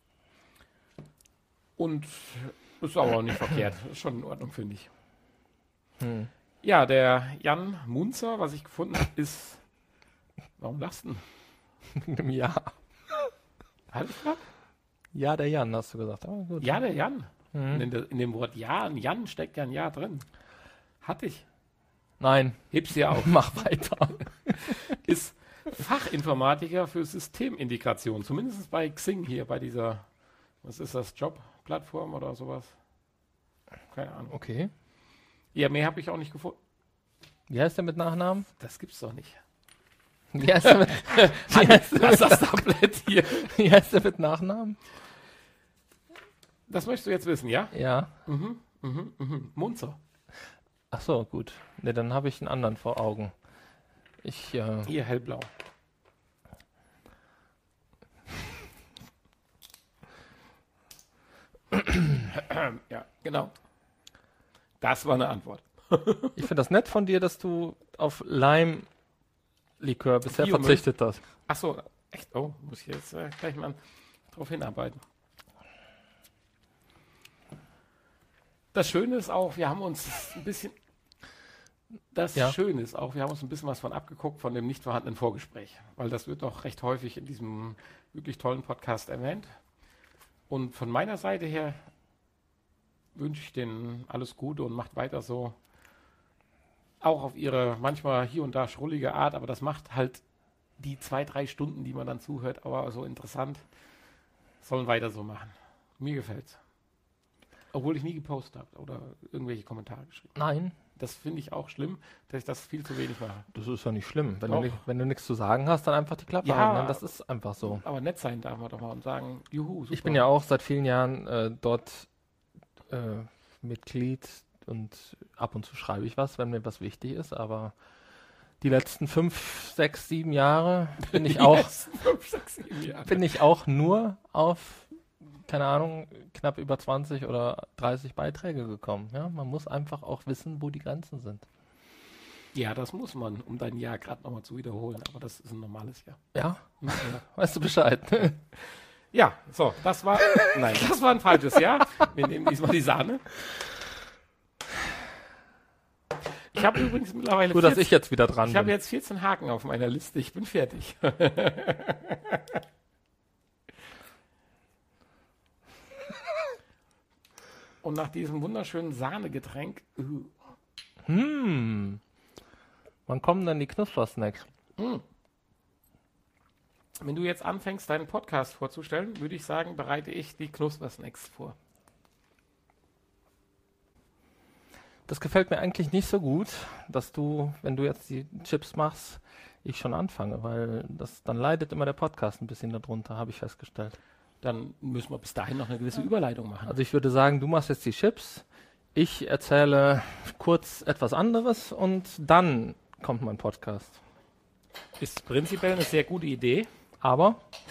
Und das ist aber auch nicht verkehrt. Das ist schon in Ordnung, finde ich. Hm. Ja, der Jan Munzer, was ich gefunden habe, ist... Warum lachst du denn? Ja. Halt ich grad? Ja, der Jan, hast du gesagt. Aber gut. Ja, der Jan. Mhm. In, der, in dem Wort Ja, ein Jan steckt ja ein Ja drin. Hatte ich. Nein, Heb's dir auf. mach weiter. Ist Fachinformatiker für Systemintegration. Zumindest bei Xing hier, bei dieser, was ist das, Jobplattform oder sowas? Keine Ahnung. Okay. Ja, mehr habe ich auch nicht gefunden. Wie heißt der mit Nachnamen? Das gibt's doch nicht. Wie heißt der mit, wie heißt der Das ist mit, das Tablett hier. wie heißt der mit Nachnamen? Das möchtest du jetzt wissen, ja? Ja. Mhm, mhm, mhm. Munzer. Ach so, gut. Ne, dann habe ich einen anderen vor Augen. Ich, äh, Hier, hellblau. Ja, genau. Das war eine Antwort. ich finde das nett von dir, dass du auf Lime-Likör bisher Biomilch. verzichtet hast. Ach so, echt? Oh, muss ich jetzt äh, gleich mal drauf hinarbeiten. Das Schöne ist auch, wir haben uns ein bisschen, das Ja. Schöne ist auch, wir haben uns ein bisschen was von abgeguckt von dem nicht vorhandenen Vorgespräch, weil das wird auch recht häufig in diesem wirklich tollen Podcast erwähnt. Und von meiner Seite her wünsche ich denen alles Gute und macht weiter so. Auch auf ihre manchmal hier und da schrullige Art, aber das macht halt die zwei, drei Stunden, die man dann zuhört, aber so interessant. Sollen weiter so machen. Mir gefällt's. Obwohl ich nie gepostet habe oder irgendwelche Kommentare geschrieben. Nein, Das finde ich auch schlimm, dass ich das viel zu wenig mache. das ist ja nicht schlimm. Wenn du, Doch. ni- wenn du nichts zu sagen hast, dann einfach die Klappe Ja. halten. Ne? Das ist einfach so. Aber nett sein darf man doch mal und sagen, juhu, super. Ich bin ja auch seit vielen Jahren äh, dort äh, Mitglied und ab und zu schreibe ich was, wenn mir was wichtig ist, aber die letzten fünf, sechs, sieben Jahre bin ich auch, Yes, fünf, sechs, sieben Jahre. bin ich auch nur auf, keine Ahnung, knapp über zwanzig oder dreißig Beiträge gekommen. Ja? Man muss einfach auch wissen, wo die Grenzen sind. Ja, das muss man, um dein Jahr gerade nochmal zu wiederholen, aber das ist ein normales Jahr. Ja, Ja. weißt du Bescheid. Ja, so, das war, nein, das war ein falsches Jahr. Wir nehmen diesmal die Sahne. Ich habe übrigens mittlerweile Gut, dass vierzehn ich jetzt wieder dran ich habe bin. jetzt vierzehn Haken auf meiner Liste. Ich bin fertig. Und nach diesem wunderschönen Sahnegetränk, uh, Hm. Wann kommen denn die Knuspersnacks? mm. Wenn du jetzt anfängst, deinen Podcast vorzustellen, würde ich sagen, bereite ich die Knuspersnacks vor. Das gefällt mir eigentlich nicht so gut, dass du, wenn du jetzt die Chips machst, ich schon anfange, weil das dann leidet immer der Podcast ein bisschen darunter, habe ich festgestellt. Dann müssen wir bis dahin noch eine gewisse Überleitung machen. Also ich würde sagen, du machst jetzt die Chips, ich erzähle kurz etwas anderes und dann kommt mein Podcast. Ist prinzipiell eine sehr gute Idee. Aber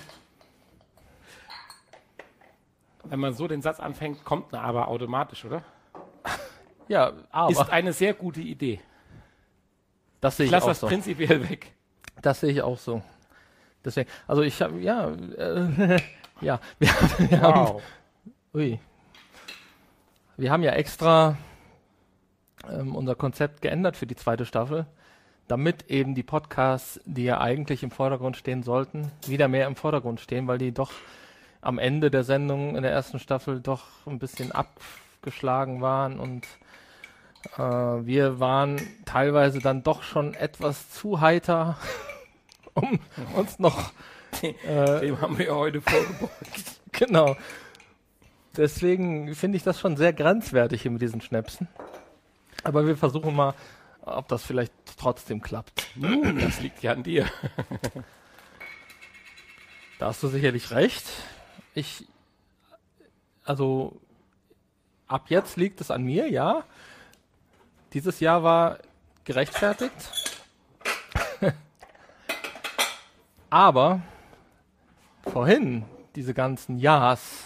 Wenn man so den Satz anfängt, kommt eine aber automatisch, oder? ja, aber Ist eine sehr gute Idee. das sehe Ich ich lasse auch das so. prinzipiell weg. Das sehe ich auch so. Deswegen, also ich habe ja, äh, ja, wir, wir haben Ui. Wir haben ja extra ähm, unser Konzept geändert für die zweite Staffel, damit eben die Podcasts, die ja eigentlich im Vordergrund stehen sollten, wieder mehr im Vordergrund stehen, weil die doch am Ende der Sendung in der ersten Staffel doch ein bisschen abgeschlagen waren und Äh, wir waren teilweise dann doch schon etwas zu heiter, um uns noch... Äh, Dem haben wir ja heute vorgebeugt. Genau. Deswegen finde ich das schon sehr grenzwertig hier mit diesen Schnäpsen. Aber wir versuchen mal, ob das vielleicht trotzdem klappt. Nun, das liegt ja an dir. Da hast du sicherlich recht. Ich, also, ab jetzt liegt es an mir, ja. Dieses Jahr war gerechtfertigt. Aber vorhin, diese ganzen Ja's,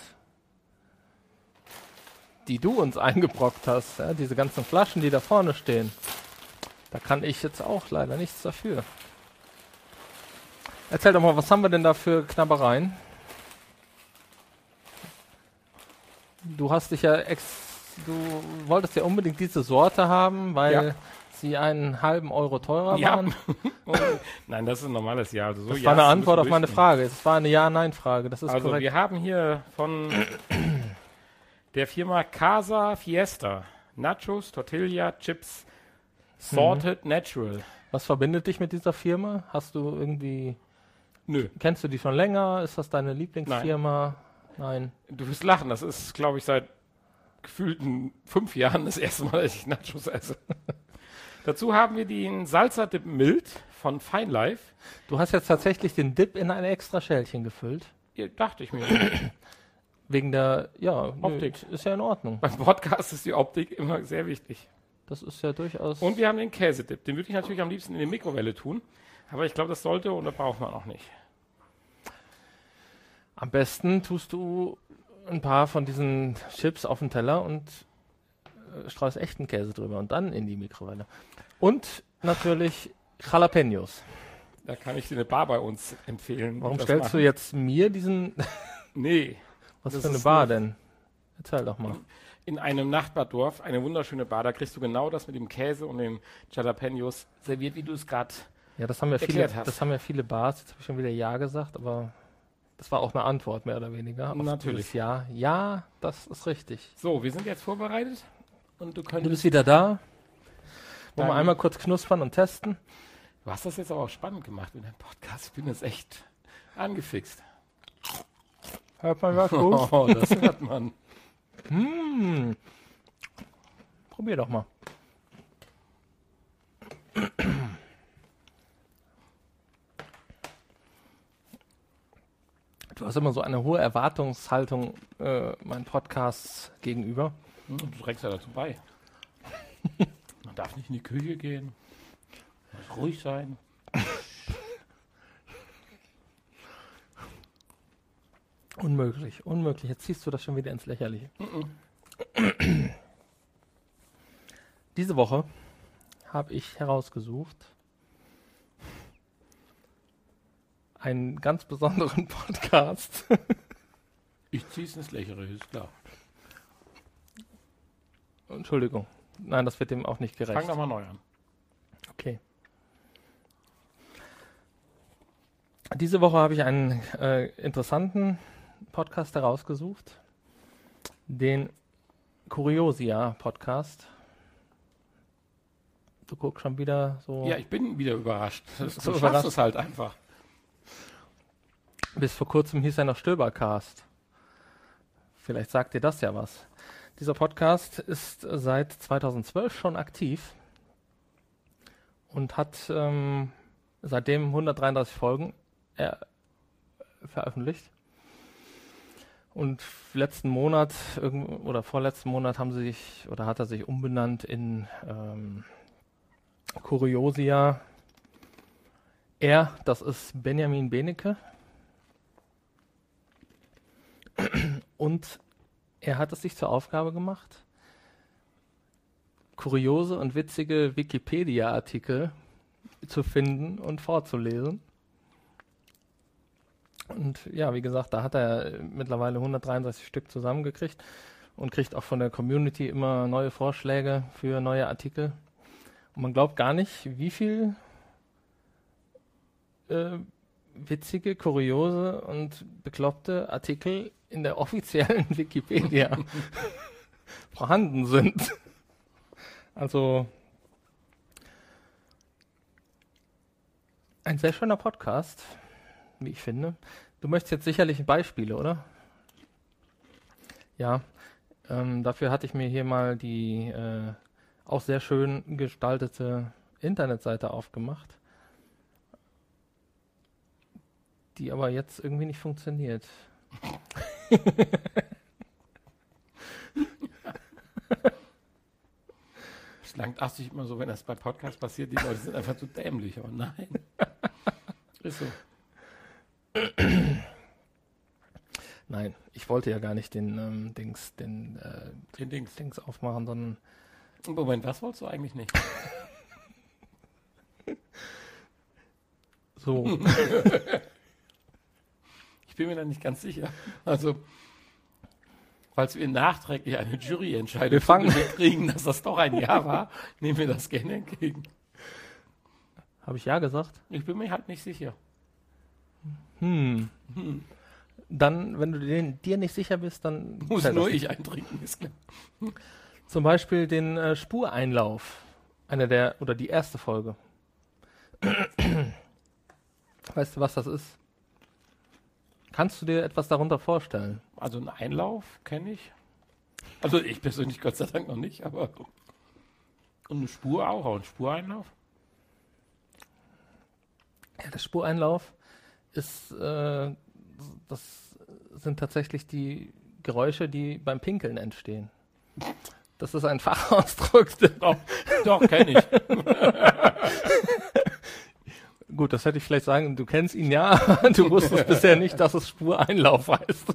die du uns eingebrockt hast, ja, diese ganzen Flaschen, die da vorne stehen, da kann ich jetzt auch leider nichts dafür. Erzähl doch mal, was haben wir denn da für Knabbereien? Du hast dich ja ex... Du wolltest ja unbedingt diese Sorte haben, weil ja. sie einen halben Euro teurer ja. waren. Nein, das ist ein normales Jahr. Also so das war eine Antwort auf meine Frage. Es war eine Ja-Nein-Frage. Das ist also korrekt. Wir haben hier von der Firma Casa Fiesta Nachos, Tortilla, Chips, Sorted mhm. Natural. Was verbindet dich mit dieser Firma? Hast du irgendwie... Nö. Kennst du die schon länger? Ist das deine Lieblingsfirma? Nein. Nein. Du wirst lachen. Das ist, glaube ich, seit gefühlten fünf Jahren das erste Mal, dass ich Nachos esse. Dazu haben wir den Salsa Dip Mild von Fine Life. Du hast jetzt tatsächlich den Dip in ein extra Schälchen gefüllt. Ja, dachte ich mir. Wegen der, ja, Optik. Nö, ist ja in Ordnung. Beim Podcast ist die Optik immer sehr wichtig. Das ist ja durchaus... Und wir haben den Käsedip. Den würde ich natürlich am liebsten in die Mikrowelle tun. Aber ich glaube, das sollte und das braucht man auch nicht. Am besten tust du ein paar von diesen Chips auf den Teller und äh, streust echten Käse drüber und dann in die Mikrowelle. Und natürlich Jalapenos. Da kann ich dir eine Bar bei uns empfehlen. Warum stellst machen. du jetzt mir diesen... Nee. Was ist für eine Bar denn? Erzähl doch mal. In einem Nachbardorf, eine wunderschöne Bar, da kriegst du genau das mit dem Käse und den Jalapenos serviert, wie du es gerade ja, das haben ja viele, hast. Das haben ja viele Bars, jetzt habe ich schon wieder Ja gesagt, aber das war auch eine Antwort, mehr oder weniger. Natürlich. Ja, ja, das ist richtig. So, wir sind jetzt vorbereitet. Und du, du bist wieder da. Wollen wir einmal kurz knuspern und testen? Du hast das jetzt aber auch spannend gemacht mit deinem Podcast. Ich bin jetzt echt angefixt. Hört man was gut? Oh, das hört man. Mmh. Probier doch mal. Du hast immer so eine hohe Erwartungshaltung äh, meinen Podcasts gegenüber. Hm, du trägst ja dazu bei. Man darf nicht in die Küche gehen. Man muss ruhig sein. Unmöglich, unmöglich. Jetzt ziehst du das schon wieder ins Lächerliche. Mm-mm. Diese Woche habe ich herausgesucht einen ganz besonderen Podcast. Ich ziehe es ins Lächerliche, ist klar. Entschuldigung. Nein, das wird dem auch nicht gerecht. Fang doch mal neu an. Okay. Diese Woche habe ich einen äh, interessanten Podcast herausgesucht. Den Curiosia-Podcast. Du guckst schon wieder so... Ja, ich bin wieder überrascht. Das, so du überrascht. schaffst es halt einfach. Bis vor kurzem hieß er noch Stöbercast. Vielleicht sagt dir das ja was. Dieser Podcast ist seit zweitausendzwölf schon aktiv und hat ähm, seitdem hundertdreiunddreißig Folgen äh, veröffentlicht. Und letzten Monat irgend, oder vorletzten Monat haben sie sich oder hat er sich umbenannt in ähm, Curiosia. Er, das ist Benjamin Benecke. Und er hat es sich zur Aufgabe gemacht, kuriose und witzige Wikipedia-Artikel zu finden und vorzulesen. Und ja, wie gesagt, da hat er mittlerweile hundertdreiunddreißig Stück zusammengekriegt und kriegt auch von der Community immer neue Vorschläge für neue Artikel. Und man glaubt gar nicht, wie viel äh, witzige, kuriose und bekloppte Artikel in der offiziellen Wikipedia vorhanden sind. Also ein sehr schöner Podcast, wie ich finde. Du möchtest jetzt sicherlich Beispiele, oder? Ja, ähm, dafür hatte ich mir hier mal die äh, auch sehr schön gestaltete Internetseite aufgemacht, die aber jetzt irgendwie nicht funktioniert. Es langt ach sich immer so, wenn das bei Podcasts passiert, die Leute sind einfach zu dämlich, aber nein. Ist so. Nein, ich wollte ja gar nicht den ähm, Dings, den, äh, Den Dings. Dings aufmachen, sondern Moment, was wolltest du eigentlich nicht? so. Ich bin mir da nicht ganz sicher. Also, falls wir nachträglich eine Juryentscheidung Wir fangen- kriegen, dass das doch ein Ja war, nehmen wir das gerne entgegen. Habe ich ja gesagt? Ich bin mir halt nicht sicher. Hm. Hm. Dann, wenn du den, dir nicht sicher bist, dann Muss zählt das nur nicht. ich eintrinken, ist klar. Zum Beispiel den äh, Spureinlauf. Eine der, oder die erste Folge. Weißt du, was das ist? Kannst du dir etwas darunter vorstellen? Also einen Einlauf kenne ich. Also ich persönlich Gott sei Dank noch nicht, aber und eine Spur auch, auch ein Spureinlauf. Ja, der Spureinlauf ist, äh, das sind tatsächlich die Geräusche, die beim Pinkeln entstehen. Das ist ein Fachausdruck. Doch, doch kenne ich. Gut, das hätte ich vielleicht sagen, du kennst ihn ja, du wusstest bisher nicht, dass es Spureinlauf heißt.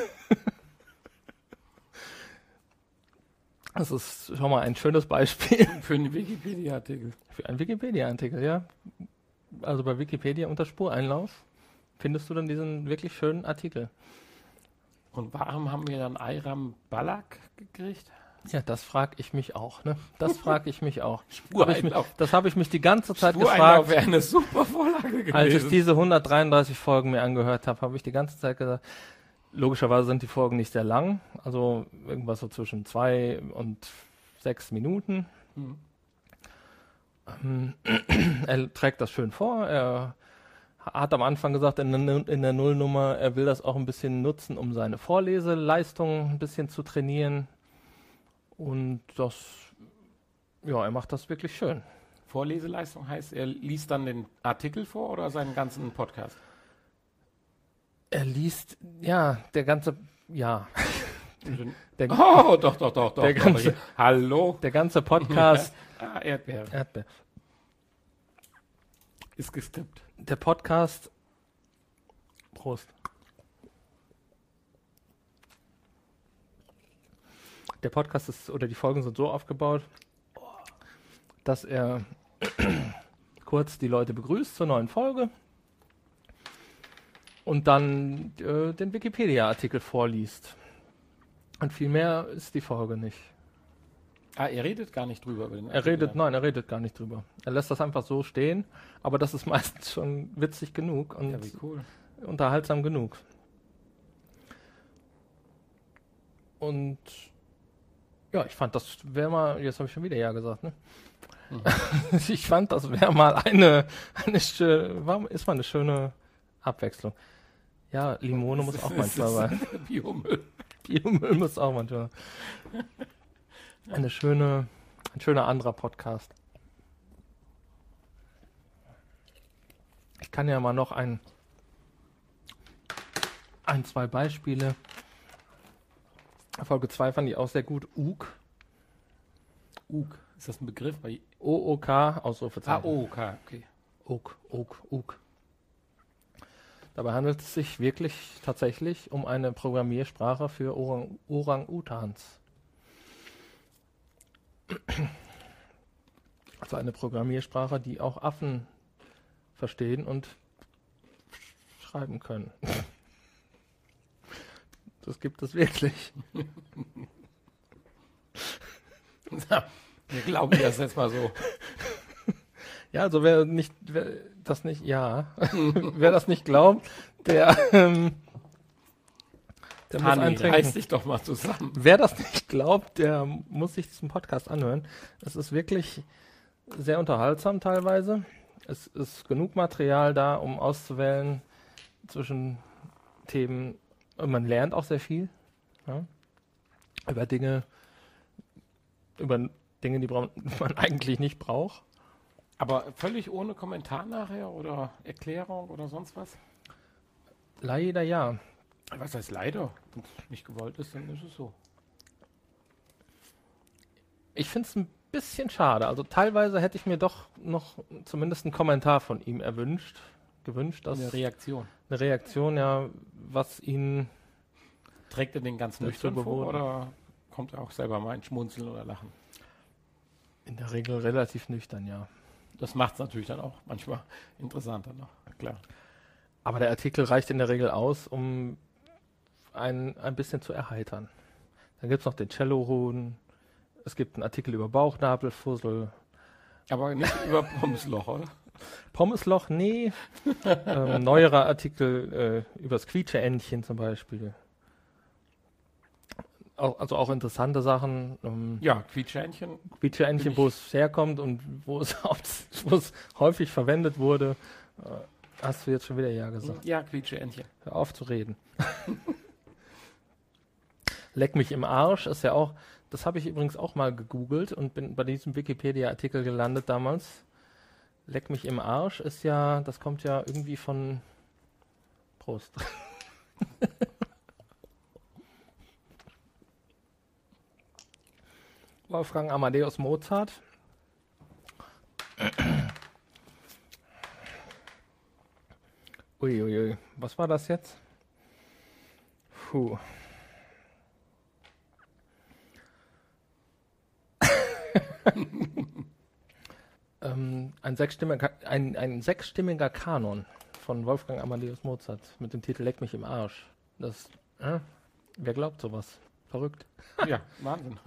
Das ist schon mal ein schönes Beispiel Für einen Wikipedia-Artikel. für einen Wikipedia-Artikel, ja. Also bei Wikipedia unter Spureinlauf findest du dann diesen wirklich schönen Artikel. Und warum haben wir dann Ayram Balak gekriegt? Ja, das frage ich mich auch, ne? Das frage ich mich auch. Hab ich mich, Spureinlauf. das habe ich mich die ganze Zeit Spureinlauf gefragt. wäre eine super Vorlage gewesen. Als ich diese hundertdreiunddreißig Folgen mir angehört habe, habe ich die ganze Zeit gesagt, logischerweise sind die Folgen nicht sehr lang, also irgendwas so zwischen zwei und sechs Minuten. Hm. Ähm, er trägt das schön vor, er hat am Anfang gesagt, in der, in der Nullnummer, er will das auch ein bisschen nutzen, um seine Vorleseleistung ein bisschen zu trainieren. Und das, ja, er macht das wirklich schön. Vorleseleistung heißt, er liest dann den Artikel vor oder seinen ganzen Podcast? Er liest, ja, der ganze, ja, der, Oh, doch, doch, doch, doch. Der doch. ganze- Hallo? der ganze Podcast, Ah, Erdbeere. Erdbeer. Ist geskippt. Der Podcast, Prost. Der Podcast ist, oder die Folgen sind so aufgebaut, dass er kurz die Leute begrüßt zur neuen Folge und dann äh, den Wikipedia-Artikel vorliest. Und viel mehr ist die Folge nicht. Ah, er redet gar nicht drüber. Über den Er Artikel redet, dann. nein, er redet gar nicht drüber. Er lässt das einfach so stehen, aber das ist meistens schon witzig genug und Ja, wie cool. unterhaltsam genug. Und ja, ich fand, das wäre mal, jetzt habe ich schon wieder Ja gesagt, ne? Mhm. Ich fand, das wäre mal eine, eine schö- war, ist mal eine schöne Abwechslung. Ja, Limone muss auch manchmal sein. Biomüll. Biomüll muss auch manchmal. Eine schöne, ein schöner anderer Podcast. Ich kann ja mal noch ein, ein, zwei Beispiele. Folge zwei fand ich auch sehr gut. U K. U K. Ist das ein Begriff? Bei O O K, ah, Ausrufezeichen. O K, okay. U K, U K, U K. Dabei handelt es sich wirklich tatsächlich um eine Programmiersprache für Orang- Orang-Utans. Also eine Programmiersprache, die auch Affen verstehen und sch- schreiben können. Das gibt es wirklich. Wir glauben das jetzt mal so. Ja, also wer nicht, wer das nicht, ja, wer das nicht glaubt, der, ähm, Der muss Tani, eintrinken. reiß dich doch mal zusammen. Wer das nicht glaubt, der muss sich diesen Podcast anhören. Es ist wirklich sehr unterhaltsam teilweise. Es ist genug Material da, um auszuwählen zwischen Themen. Und man lernt auch sehr viel, ja, über Dinge, über Dinge, die bra- man eigentlich nicht braucht. Aber völlig ohne Kommentar nachher oder Erklärung oder sonst was? Leider ja. Was heißt leider? Wenn es nicht gewollt ist, dann ist es so. Ich finde es ein bisschen schade. Also teilweise hätte ich mir doch noch zumindest einen Kommentar von ihm erwünscht, gewünscht, dass Eine Reaktion. eine Reaktion, ja, was ihn Trägt er den ganz Das nüchtern so vor bewohnt. oder kommt er auch selber mal ein Schmunzeln oder Lachen? in der Regel relativ nüchtern, ja. Das macht es natürlich dann auch manchmal interessanter noch, klar. Aber der Artikel reicht in der Regel aus, um einen ein bisschen zu erheitern. Dann gibt es noch den Cellohuhn, es gibt einen Artikel über Bauchnabelfussel, Aber nicht über Pommesloch, oder? Pommesloch, nee. ähm, neuerer Artikel äh, über das Quietscheentchen zum Beispiel. Auch, also auch interessante Sachen. Ähm, Ja, Quietschähnchen. Quietscheentchen, Bin wo es herkommt und wo es, haupt- wo es häufig verwendet wurde. Äh, hast du jetzt schon wieder ja gesagt. Ja, Quietschähnchen. Hör auf zu reden. Leck mich im Arsch ist ja auch, das habe ich übrigens auch mal gegoogelt und bin bei diesem Wikipedia-Artikel gelandet damals. Leck mich im Arsch ist ja, das kommt ja irgendwie von Prost. Wolfgang Amadeus Mozart. Uiuiui, ui. Was war das jetzt? Puh. ähm, ein, sechsstimmiger, ein, ein sechsstimmiger Kanon von Wolfgang Amadeus Mozart mit dem Titel Leck mich im Arsch. Das, äh, wer glaubt sowas? Verrückt. Ja, Wahnsinn.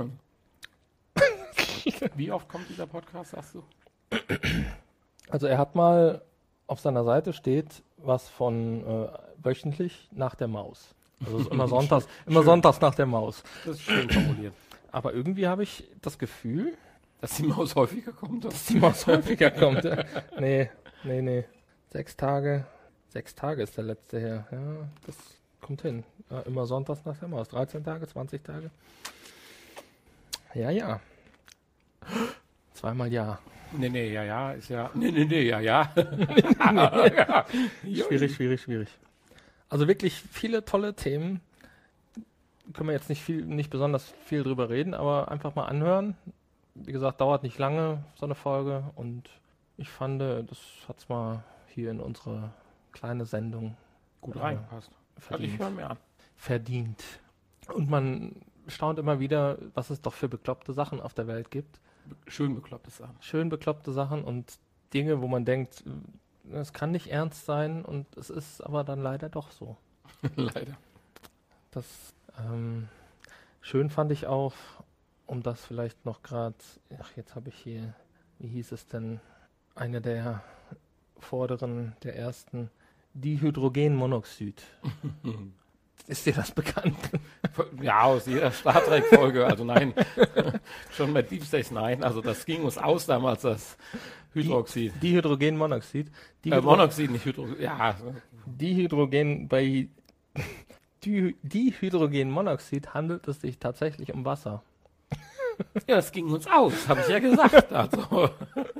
Wie oft kommt dieser Podcast, sagst du? Also er hat mal auf seiner Seite steht was von äh, wöchentlich nach der Maus. Also es ist immer sonntags, immer Schön. sonntags nach der Maus. Das ist schön formuliert. Aber irgendwie habe ich das Gefühl, Dass die Maus häufiger kommt. dass die Maus häufiger kommt. Ja. Nee, nee, nee. Sechs Tage, sechs Tage ist der letzte her. Ja, das kommt hin. Ja, immer sonntags nach der Maus. dreizehn Tage, zwanzig Tage. Ja, ja. Zweimal ja. Nee, nee, ja, ja, ist ja. Nee, nee, nee, ja, ja. ja. Schwierig, schwierig, schwierig. Also wirklich viele tolle Themen. Können wir jetzt nicht viel, nicht besonders viel drüber reden, aber einfach mal anhören. Wie gesagt, dauert nicht lange, so eine Folge. Und ich fand, das hat's mal hier in unsere kleine Sendung Gut äh, reingepasst. Also ich verdient. höre mir an. verdient. Und man staunt immer wieder, was es doch für bekloppte Sachen auf der Welt gibt. Schön beklopptes Sachen. Schön bekloppte Sachen und Dinge, wo man denkt, es kann nicht ernst sein und es ist aber dann leider doch so. Leider. Das ähm, schön fand ich auch, um das vielleicht noch gerade, ach jetzt habe ich hier, wie hieß es denn, eine der vorderen, der ersten, Dihydrogenmonoxid. Ist dir das bekannt? Ja, aus jeder Star Trek-Folge. Also nein, schon bei Deep Space Nine. Also das ging uns aus damals, das Hydroxid. Dihydrogenmonoxid. Äh, Dihydro Monoxid, nicht Hydroxid. Ja, Dihydrogen bei Di Dihydrogenmonoxid handelt es sich tatsächlich um Wasser. ja, das ging uns aus, habe ich ja gesagt. Also.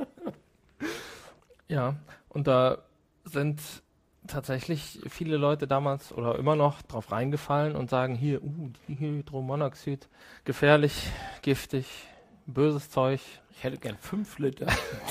Ja, und da sind tatsächlich viele Leute damals oder immer noch drauf reingefallen und sagen hier, uh, Dihydrogenmonoxid, gefährlich, giftig, böses Zeug. Ich hätte gern fünf Liter.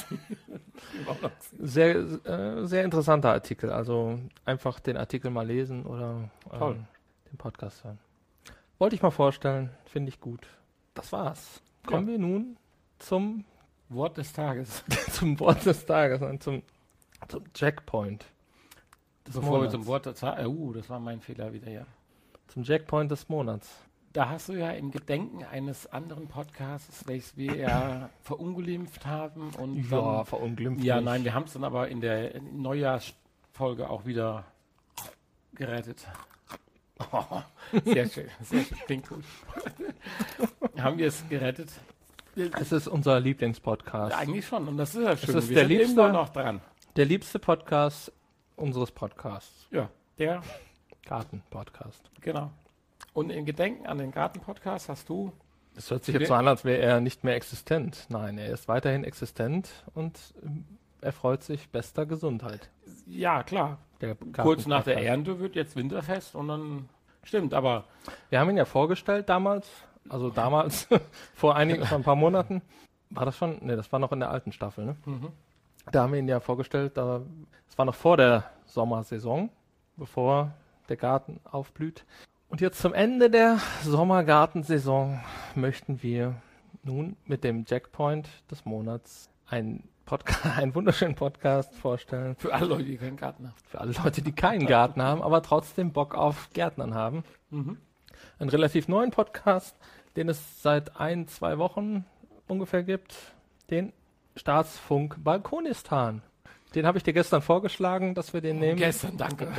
Sehr, äh, sehr interessanter Artikel. Also einfach den Artikel mal lesen oder Toll. ähm, den Podcast hören. Wollte ich mal vorstellen, finde ich gut. Das war's. Kommen Ja. wir nun zum, Wort des Tages. zum Wort des Tages und zum, zum Checkpoint. Des Bevor wir Monats. zum Wort des Tages. Uh, das war mein Fehler wieder, ja. Zum Checkpoint des Monats. Da hast du ja im Gedenken eines anderen Podcasts, welches wir ja verunglimpft haben. Und dann, verunglimpft. ja, nicht. nein, wir haben es dann aber in der Neujahrsfolge auch wieder gerettet. Oh, sehr schön, sehr schön, klingt gut. Haben wir es gerettet? Es ist unser Lieblingspodcast. Ja, eigentlich schon, und das ist ja schön. Es ist wir der sind liebste- immer noch dran. Der liebste Podcast unseres Podcasts. Ja, der, Garten-Podcast. genau. Und in Gedenken an den Garten-Podcast hast du, Es hört sich jetzt so an, als wäre er nicht mehr existent. Nein, er ist weiterhin existent und ähm, erfreut sich bester Gesundheit. ja klar, Der kurz nach der Garten-Podcast. Ernte wird jetzt Winterfest und dann, stimmt, aber Wir haben ihn ja vorgestellt damals, also damals, vor einigen, vor ein paar Monaten. War das schon? Ne, das war noch in der alten Staffel, ne? mhm. Da haben wir ihn ja vorgestellt, da, das war noch vor der Sommersaison, bevor der Garten aufblüht. Und jetzt zum Ende der Sommergartensaison möchten wir nun mit dem Jackpoint des Monats einen, Podca- einen wunderschönen Podcast vorstellen. für alle Leute, die keinen Garten haben. Für alle Leute, die keinen Garten haben, aber trotzdem Bock auf Gärtnern haben. Mhm. Einen relativ neuen Podcast, den es seit ein, zwei Wochen ungefähr gibt. Den Staatsfunk Balkonistan. Den habe ich dir gestern vorgeschlagen, dass wir den nehmen. Gestern, danke.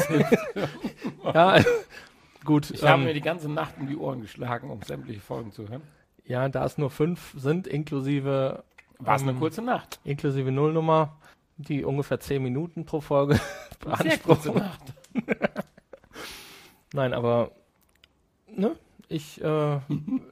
Ja, gut. Ich habe ähm, mir die ganze Nacht in die Ohren geschlagen, um sämtliche Folgen zu hören. ja, da es nur fünf sind, inklusive, War es eine ähm, kurze Nacht? inklusive Nullnummer, die ungefähr zehn Minuten pro Folge Sehr kurze beanspruchen. Nacht. Nein, aber ne, ich, äh,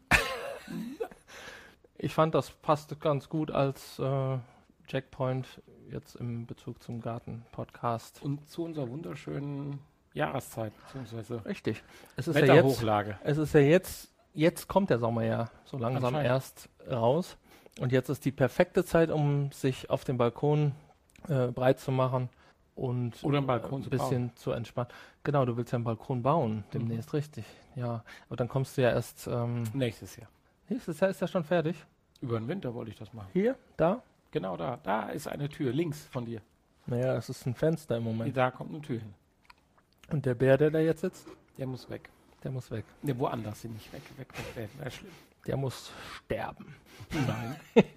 ich fand, das passte ganz gut als äh, Checkpoint jetzt im Bezug zum Garten-Podcast. Und zu unserer wunderschönen Jahreszeit, beziehungsweise Richtig. Es ist ja jetzt, Wetterhochlage. es ist ja jetzt, jetzt kommt der Sommer ja so langsam Anscheinend. erst raus. Und jetzt ist die perfekte Zeit, um sich auf dem Balkon äh, breit zu machen und Oder einen Balkon ein zu bisschen zu entspannen. Genau, du willst ja einen Balkon bauen, demnächst, richtig. Ja, aber dann kommst du ja erst, ähm, Nächstes Jahr. nächstes Jahr ist ja schon fertig. Über den Winter wollte ich das machen. Hier, da. Genau da. Da ist eine Tür links von dir. Naja, es ist ein Fenster im Moment. Da kommt eine Tür hin. Und der Bär, der da jetzt sitzt, Der muss weg. der muss weg. Ne, woanders sind nicht weg. Weg, weg, weg. Wäre schlimm. Der muss sterben. Nein.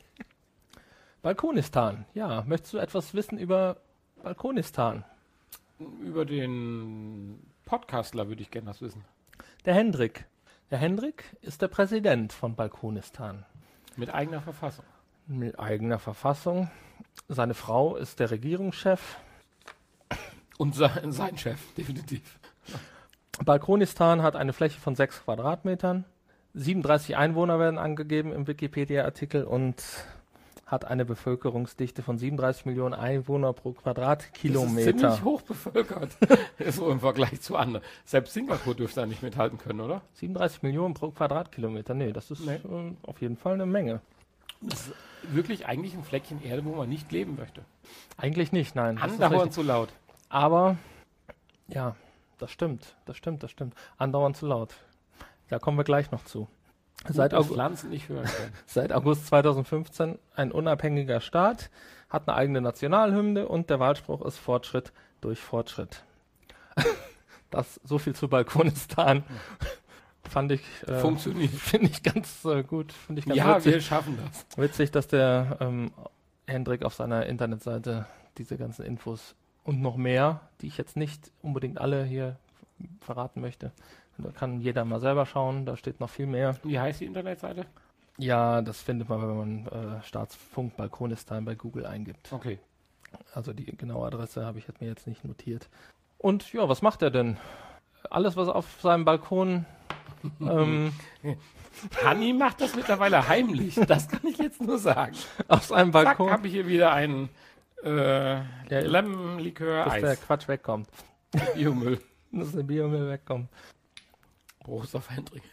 Balkonistan. Ja, möchtest du etwas wissen über Balkonistan? Über den Podcastler würde ich gerne was wissen. Der Hendrik. Der Hendrik ist der Präsident von Balkonistan. Mit eigener Verfassung. Mit eigener Verfassung. Seine Frau ist der Regierungschef. Und sein, sein Chef, definitiv. Balkonistan hat eine Fläche von sechs Quadratmetern. siebenunddreißig Einwohner werden angegeben im Wikipedia-Artikel und hat eine Bevölkerungsdichte von siebenunddreißig Millionen Einwohner pro Das ist Quadratkilometer. ziemlich hoch bevölkert. So im Vergleich zu anderen. Selbst Singapur dürfte da nicht mithalten können, oder? siebenunddreißig Millionen pro Quadratkilometer. Nee, das ist Nee. äh, auf jeden Fall eine Menge. Das ist wirklich eigentlich ein Fleckchen Erde, wo man nicht leben möchte. Eigentlich nicht, nein. das ist Andauernd richtig. zu laut. Aber, ja, das stimmt, das stimmt, das stimmt. Andauernd zu laut. Da kommen wir gleich noch zu. Seit, Gut, dass August, Pflanzen nicht hören können. seit August zweitausendfünfzehn ein unabhängiger Staat, hat eine eigene Nationalhymne und der Wahlspruch ist Fortschritt durch Fortschritt. Das so viel zu Balkonistan. Fand ich, äh, Funktioniert. finde ich ganz äh, gut. Finde ich ganz Ja, witzig. wir schaffen das. Witzig, dass der ähm, Hendrik auf seiner Internetseite diese ganzen Infos und noch mehr, die ich jetzt nicht unbedingt alle hier verraten möchte. Da kann jeder mal selber schauen, da steht noch viel mehr. Wie heißt die Internetseite? Ja, das findet man, wenn man äh, Staatsfunk Balkonistan bei Google eingibt. Okay. Also die genaue Adresse habe ich jetzt mir jetzt nicht notiert. Und ja, was macht er denn? Alles, was auf seinem Balkon ähm, Hanni macht das mittlerweile heimlich. Das kann ich jetzt nur sagen. auf seinem Zack, Balkon, habe ich hier wieder ein äh, Ja, Lemon-Likör, bis der Eis, Quatsch wegkommt. Biomüll. Dass der Biomüll wegkommt. Prost auf Hendrik.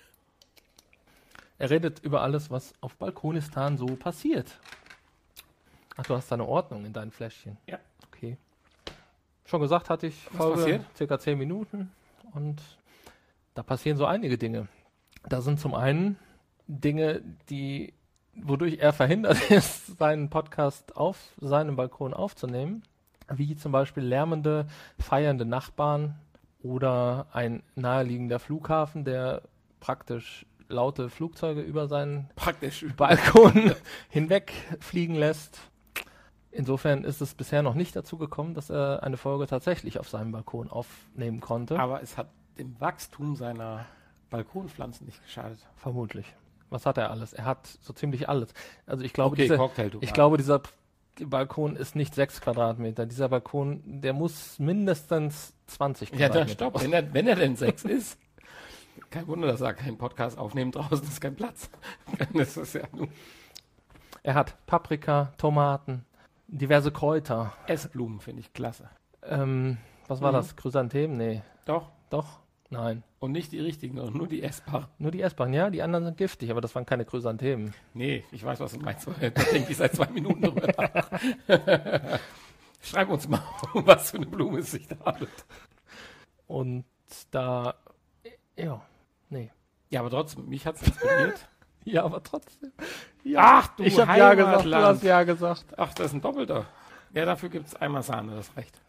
Er redet über alles, was auf Balkonistan so passiert. Ach, du hast da eine Ordnung in deinen Fläschchen. Ja. Okay. Schon gesagt hatte ich, Was Folge passiert? circa zehn Minuten und da passieren so einige Dinge. Da sind zum einen Dinge, die, wodurch er verhindert ist, seinen Podcast auf seinem Balkon aufzunehmen, wie zum Beispiel lärmende, feiernde Nachbarn oder ein naheliegender Flughafen, der praktisch laute Flugzeuge über seinen Praktisch. Balkon hinweg fliegen lässt. Insofern ist es bisher noch nicht dazu gekommen, dass er eine Folge tatsächlich auf seinem Balkon aufnehmen konnte. Aber es hat dem Wachstum seiner Balkonpflanzen nicht geschadet. Vermutlich. Was hat er alles? Er hat so ziemlich alles. Also ich glaube, Okay, diese, Cocktailtomaten. ich glaube, dieser P- Balkon ist nicht sechs Quadratmeter. Dieser Balkon, der muss mindestens zwanzig Ja, Quadratmeter. dann stopp. Wenn er, wenn er denn sechs ist, kein Wunder, dass er keinen Podcast aufnehmen. Draußen ist kein Platz. Das ist ja nur Er hat Paprika, Tomaten, diverse Kräuter. Essblumen, finde ich klasse. Ähm, was war Mhm. das? Chrysanthemen? Nee. Doch. Doch? Nein. Und nicht die richtigen, sondern nur die essbaren. Nur die Essbaren, ja, die anderen sind giftig, aber das waren keine Chrysanthemen. Nee, ich weiß, was du meinst. Da denke ich seit zwei Minuten drüber nach. Schreib uns mal, um was für eine Blume es sich da handelt. Und da, ja, nee. Ja, aber trotzdem, mich hat es inspiriert. Ja, aber trotzdem. Ach, du Ich habe ja gesagt, du Heimatland. hast ja gesagt. Ach, das ist ein Doppelter. Ja, dafür gibt es einmal Sahne, das reicht.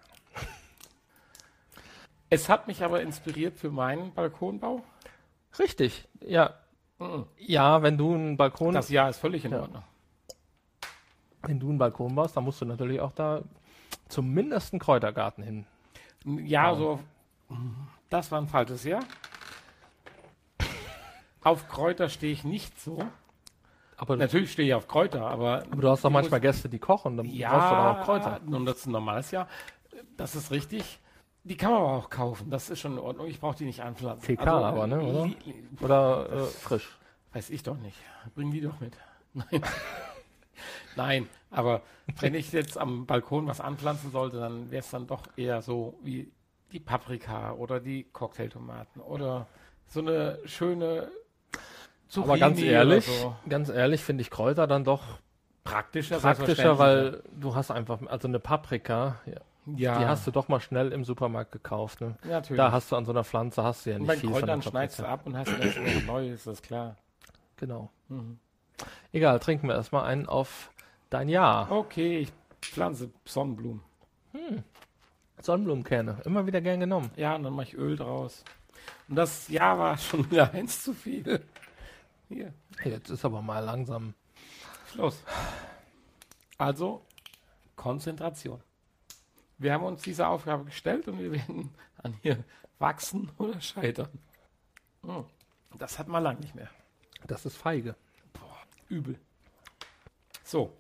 Es hat mich aber inspiriert für meinen Balkonbau. Richtig, ja. Mhm. Ja, wenn du einen Balkon, Das Jahr ist völlig in Ja. Ordnung. wenn du einen Balkon baust, dann musst du natürlich auch da zumindest einen Kräutergarten hin. Ja, Wow. so, das war ein falsches Jahr. Auf Kräuter stehe ich nicht so. Aber, Natürlich stehe ich auf Kräuter, aber... aber du hast doch ich manchmal muss- Gäste, die kochen, dann Ja, brauchst du doch auch Kräuter. und das ist ein normales Jahr. Das ist richtig. Die kann man aber auch kaufen. Das ist schon in Ordnung. Ich brauche die nicht anpflanzen. T K aber, ne, oder? li- li- Oder äh, frisch. Weiß ich doch nicht. Bring die doch mit. Nein. Nein, aber wenn ich jetzt am Balkon was anpflanzen sollte, dann wäre es dann doch eher so wie die Paprika oder die Cocktailtomaten oder so eine schöne Zucchini. Aber ganz ehrlich, oder so. ganz ehrlich finde ich Kräuter dann doch Praktischer, praktischer, weil du hast einfach, also eine Paprika, ja, ja, die hast du doch mal schnell im Supermarkt gekauft. Ne? ja, natürlich. Da hast du an so einer Pflanze hast du ja und nicht bei viel von Kräutern der schneidest du Paprika. ab und hast dann schon was Neues, ist klar. Genau. Mhm. Egal, trinken wir erstmal einen auf dein Jahr. Okay, ich pflanze Sonnenblumen. Sonnenblumenkerne, immer wieder gern genommen. Ja, und dann mache ich Öl draus. Und das Jahr war schon wieder eins zu viel. Hier, Hey, jetzt ist aber mal langsam. Schluss. Also, Konzentration. Wir haben uns diese Aufgabe gestellt und wir werden an ihr wachsen oder scheitern. Hm. Das hat man lang nicht mehr. Das ist feige. Übel. So,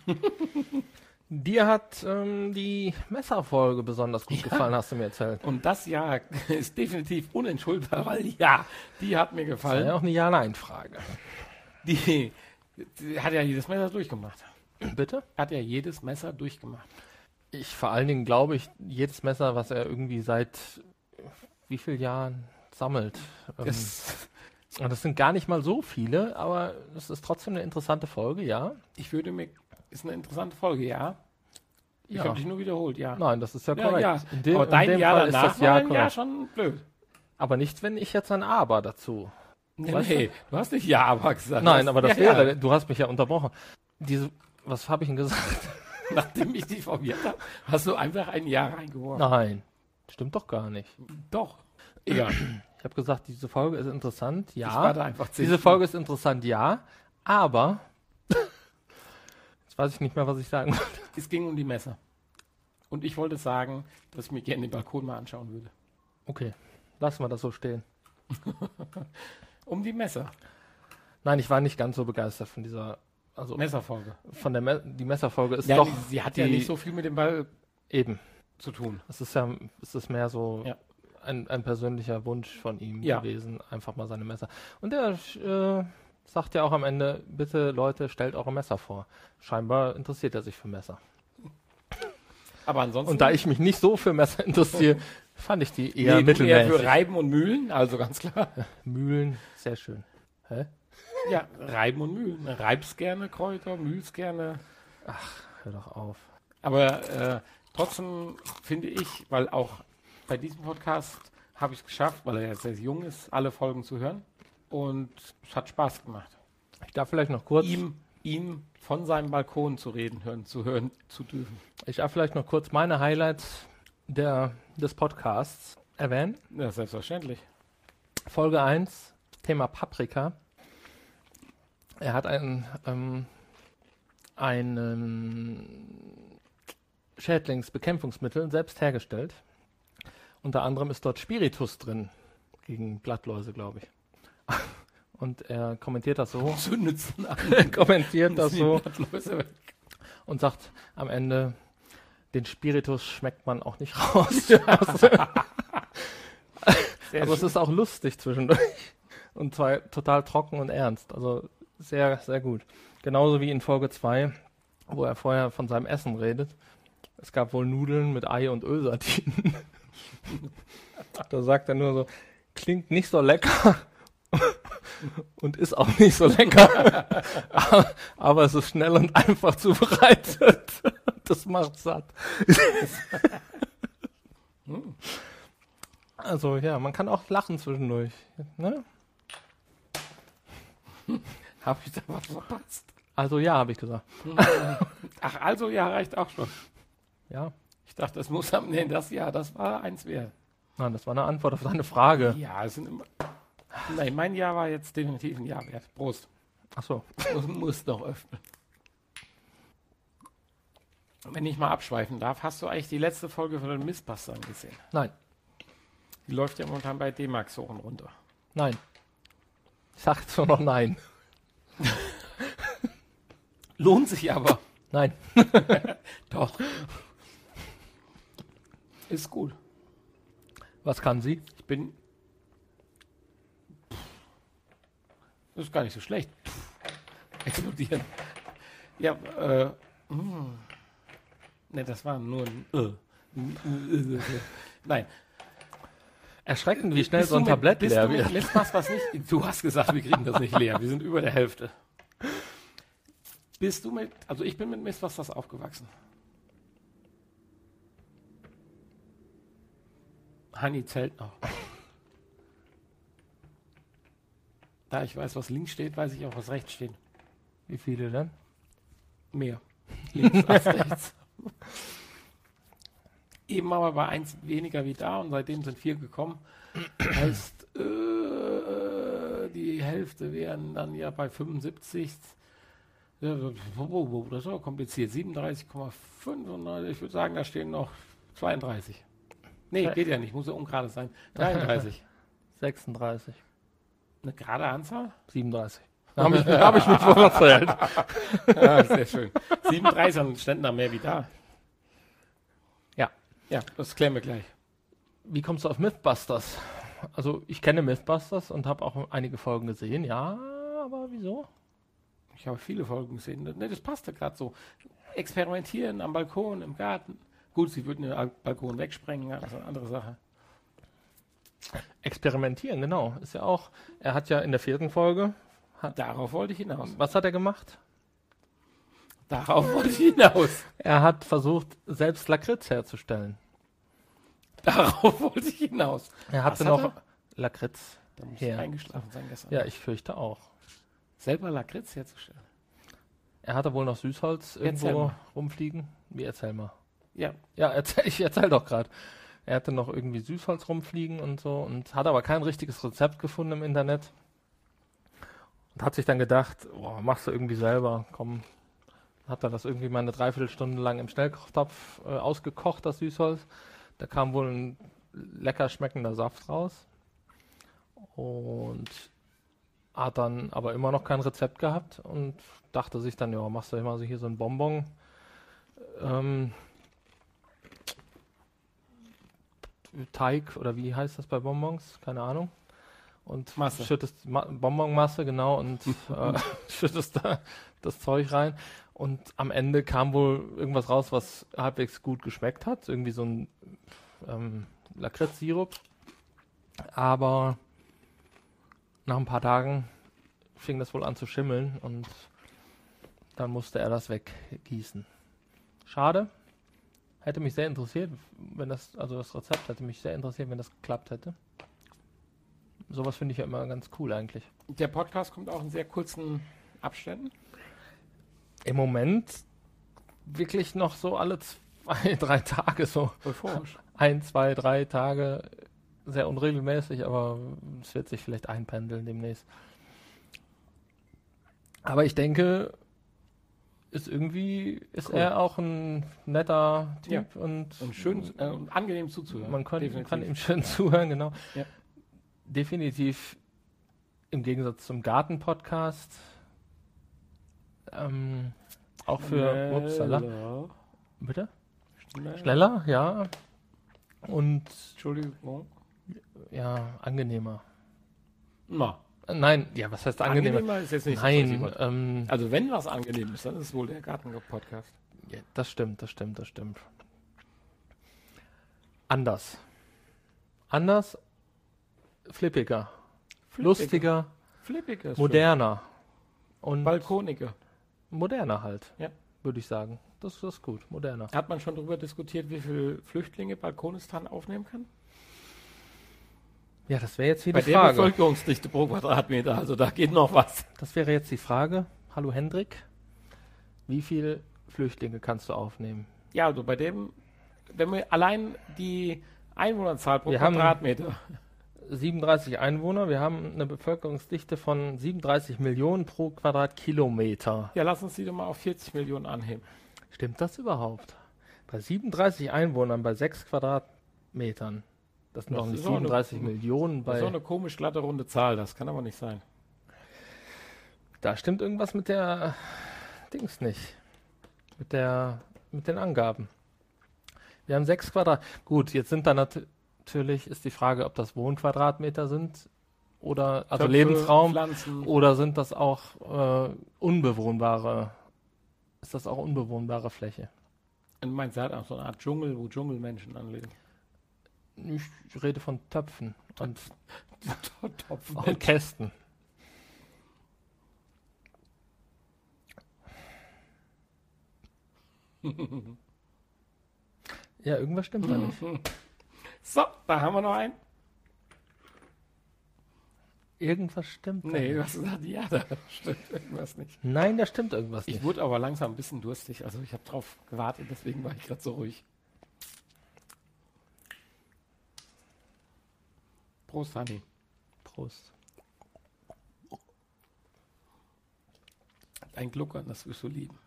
Dir hat ähm, die Messerfolge besonders gut Ja. gefallen, hast du mir erzählt. und das Jahr ist definitiv unentschuldbar, weil ja, die hat mir Das war gefallen. ja auch eine Ja-Nein-Frage. Die, die hat ja jedes Messer durchgemacht. Bitte? Hat ja jedes Messer durchgemacht. Ich vor allen Dingen glaube ich, jedes Messer, was er irgendwie seit wie vielen Jahren sammelt. Ähm, Das, und das sind gar nicht mal so viele, aber es ist trotzdem eine interessante Folge, ja. ich würde mir, ist eine interessante Folge, ja. Ich Ja. habe dich nur wiederholt, ja. Nein, das ist ja Ja, korrekt. ja. In dem, Aber in dein dem Jahr Fall ist danach das ja war ein Jahr korrekt. schon blöd. Aber nicht, wenn ich jetzt ein Aber dazu. Nee, Weißt nee, du hast nicht ja, aber gesagt. Nein, Du aber hast- das ja, wäre, ja. du hast mich ja unterbrochen. Diese, was habe ich denn gesagt? Nachdem ich dich formiert habe, hast du einfach ein Jahr reingeworfen. Nein, stimmt doch gar nicht. Doch. Egal. Ich habe gesagt, diese Folge ist interessant, Ich ja. warte einfach zehn Diese Folge ist interessant, ja. Aber jetzt weiß ich nicht mehr, was ich sagen wollte. Es ging um die Messer. Und ich wollte sagen, dass ich mir gerne den Balkon mal anschauen würde. Okay, lassen wir das so stehen. Um die Messer. Nein, ich war nicht ganz so begeistert von dieser, also Messerfolge. von der Me die Messerfolge ist Ja, doch sie hat die, ja nicht so viel mit dem Ball eben. zu tun. Es ist ja, es ist mehr so Ja. ein, ein persönlicher Wunsch von ihm Ja. gewesen, einfach mal seine Messer. Und er äh, sagt ja auch am Ende, bitte Leute, stellt eure Messer vor. Scheinbar interessiert er sich für Messer. Aber ansonsten. Und da ich mich nicht so für Messer interessiere, fand ich die eher nee, du eher mittelmäßig. für Reiben und Mühlen, also ganz klar. Mühlen, sehr schön. Hä? Ja, Reiben und Mühlen. Reibst gerne Kräuter, mühlst gerne. Hör doch auf. Aber äh, trotzdem finde ich, weil auch bei diesem Podcast habe ich es geschafft, weil er ja sehr jung ist, alle Folgen zu hören. Und es hat Spaß gemacht. Ich darf vielleicht noch kurz, Ihm, ihm von seinem Balkon zu reden hören, zu hören zu dürfen. ich darf vielleicht noch kurz meine Highlights der, des Podcasts erwähnen. Ja, selbstverständlich. Folge eins, Thema Paprika. Er hat einen, ähm, einen Schädlingsbekämpfungsmittel selbst hergestellt. Unter anderem ist dort Spiritus drin. gegen Blattläuse, glaube ich. Und er kommentiert das so. Zündet's Er kommentiert das so Blattläuse weg. und sagt am Ende, den Spiritus schmeckt man auch nicht raus. also Sehr also es schön. ist auch lustig zwischendurch. Und zwar total trocken und ernst. Also sehr, sehr gut. Genauso wie in Folge zwei, wo er vorher von seinem Essen redet. Es gab wohl Nudeln mit Ei und Ölsardinen. Da sagt er nur so, klingt nicht so lecker und ist auch nicht so lecker. aber, aber es ist schnell und einfach zubereitet. Das macht satt. Also ja, man kann auch lachen zwischendurch. Ne? Habe ich da was verpasst? Also ja, habe ich gesagt. Ach, also ja, reicht auch schon. Ja. Ich dachte, das muss am nee, das ja, das war eins wert. Nein, das war eine Antwort auf deine Frage. Ja, es sind immer. Nein, mein Jahr war jetzt definitiv ein Jahr wert. Prost. Ach so. Muss, muss noch öffnen. Wenn ich mal abschweifen darf, hast du eigentlich die letzte Folge von den Mythbustern gesehen? Nein, Die läuft ja momentan bei D-Max hoch und runter. nein. Ich sag jetzt nur noch nein. Lohnt sich aber. Nein. Doch. Ist gut. Was kann sie? Ich bin. Das ist gar nicht so schlecht. Explodieren. Ja, äh. Mh. Ne, das war nur ein. Äh. Nein. Erschreckend, wie schnell Bist so ein du mit- Tablett bist leer du mit wird. Mythbusters was nicht? Du hast gesagt, wir kriegen das nicht leer. Wir sind über der Hälfte. Bist du mit. Also, ich bin mit Mythbusters aufgewachsen. Hanni zählt noch. Da ich weiß, was links steht, weiß ich auch, was rechts steht. Wie viele denn? Mehr. Links als rechts. Eben aber bei eins weniger wie da und seitdem sind vier gekommen. Heißt, äh, die Hälfte wären dann ja bei fünfundsiebzig. Ja, das ist aber kompliziert. siebenunddreißig Komma fünf und ich würde sagen, da stehen noch zweiunddreißig. Nee, Ja. geht ja nicht, muss ja ungerade sein. dreiunddreißig. sechsunddreißig. Eine gerade Anzahl? siebenunddreißig. Da habe ich, hab ich mich wohl erzählt. Ja, sehr schön. siebenunddreißig und ständen da mehr wie da. Ja. Ja, das klären wir gleich. Wie kommst du auf Mythbusters? Also ich kenne Mythbusters und habe auch einige Folgen gesehen. Ja, aber wieso? Ich habe viele Folgen gesehen. Ne, das passte gerade so. Experimentieren am Balkon, im Garten. Gut, sie würden den Al- Balkon wegsprengen, ja, das ist eine andere Sache. Experimentieren, genau. Ist ja auch, er hat ja in der vierten Folge, Darauf wollte ich hinaus. was hat er gemacht? Darauf wollte ich hinaus. Er hat versucht, selbst Lakritz herzustellen. Darauf wollte ich hinaus. Er hatte Was hat noch Lakritz. Da muss Ja. ich eingeschlafen sein gestern. Ja, ich fürchte auch. Selber Lakritz herzustellen. Er hatte wohl noch Süßholz Erzähl irgendwo mal. rumfliegen. Wie, erzähl mal. Ja, Ja, erzähl, ich erzähl doch gerade. Er hatte noch irgendwie Süßholz rumfliegen und so und hat aber kein richtiges Rezept gefunden im Internet. Und hat sich dann gedacht, oh, machst du irgendwie selber, komm. Hat er das irgendwie mal eine Dreiviertelstunde lang im Schnellkochtopf äh, ausgekocht, das Süßholz. Da kam wohl ein lecker schmeckender Saft raus. Und hat dann aber immer noch kein Rezept gehabt und dachte sich dann, ja, machst du immer so hier so ein Bonbon. Ähm, Teig oder wie heißt das bei Bonbons? Keine Ahnung. Und Masse. schüttest Ma Bonbonmasse, genau, und äh, schüttest da das Zeug rein. Und am Ende kam wohl irgendwas raus, was halbwegs gut geschmeckt hat. Irgendwie so ein ähm, Lakritz-Sirup. Aber nach ein paar Tagen fing das wohl an zu schimmeln und dann musste er das weggießen. Schade. Hätte mich sehr interessiert, wenn das, also das Rezept hätte mich sehr interessiert, wenn das geklappt hätte. Sowas finde ich ja immer ganz cool eigentlich. der Podcast kommt auch in sehr kurzen Abständen. Im Moment wirklich noch so alle zwei, drei Tage, so Euphorisch. ein, zwei, drei Tage, sehr unregelmäßig, aber es wird sich vielleicht einpendeln demnächst. Aber ich denke, ist irgendwie, ist Cool. er auch ein netter Typ Ja. und Und schön äh, und angenehm zuzuhören. man kann, Definitiv. kann ihm schön zuhören, genau. Ja. definitiv im Gegensatz zum Garten-Podcast ähm, auch für Upsala. Schneller. Bitte? Schneller. Schneller, ja. Und Entschuldigung. ja, angenehmer. Na, Äh, Nein, ja, was heißt angenehmer? angenehmer ist jetzt nicht so Nein, richtig. ähm, Also wenn was angenehm ist, dann ist es wohl der Garten-Podcast. ja, das stimmt, das stimmt, das stimmt. Anders. Anders, flippiger, lustiger, Flippiger. ist moderner und schön. Balkoniger. moderner halt, Ja. würde ich sagen. Das, das ist gut, moderner. Hat man schon darüber diskutiert, wie viele Flüchtlinge Balkonistan aufnehmen kann? Ja, das wäre jetzt hier Bei die der Frage. Bevölkerungsdichte pro Quadratmeter, also da geht noch was. Das wäre jetzt die Frage. Hallo Hendrik, wie viele Flüchtlinge kannst du aufnehmen? Ja, also bei dem, wenn wir allein die Einwohnerzahl pro Wir haben- Quadratmeter, siebenunddreißig Einwohner, wir haben eine Bevölkerungsdichte von siebenunddreißig Millionen pro Quadratkilometer. ja, lass uns die doch mal auf vierzig Millionen anheben. Stimmt das überhaupt? Bei siebenunddreißig Einwohnern bei sechs Quadratmetern. Das sind Das doch nicht ist auch eine- siebenunddreißig Millionen Das ist bei. so eine komisch glatte runde Zahl, das kann aber nicht sein. Da stimmt irgendwas mit der Dings nicht. Mit der mit den Angaben. Wir haben sechs Quadrat. Gut, jetzt sind da nat natürlich ist die Frage, ob das Wohnquadratmeter sind oder also Töpfe, Lebensraum Pflanzen. oder sind das auch äh, unbewohnbare ist das auch unbewohnbare Fläche? Und meinst du, er hat auch so eine Art Dschungel, wo Dschungelmenschen anleben? Ich rede von Töpfen und, Topf. und Kästen. Ja, irgendwas stimmt da nicht. So, da haben wir noch einen. Irgendwas stimmt da Nee, du nicht. hast gesagt, ja, da stimmt irgendwas nicht. Nein, da stimmt irgendwas Ich nicht. wurde aber langsam ein bisschen durstig, also ich habe drauf gewartet, deswegen war ich gerade so ruhig. Prost, Hanni. Prost. Ein Gluckern, das wirst du lieben.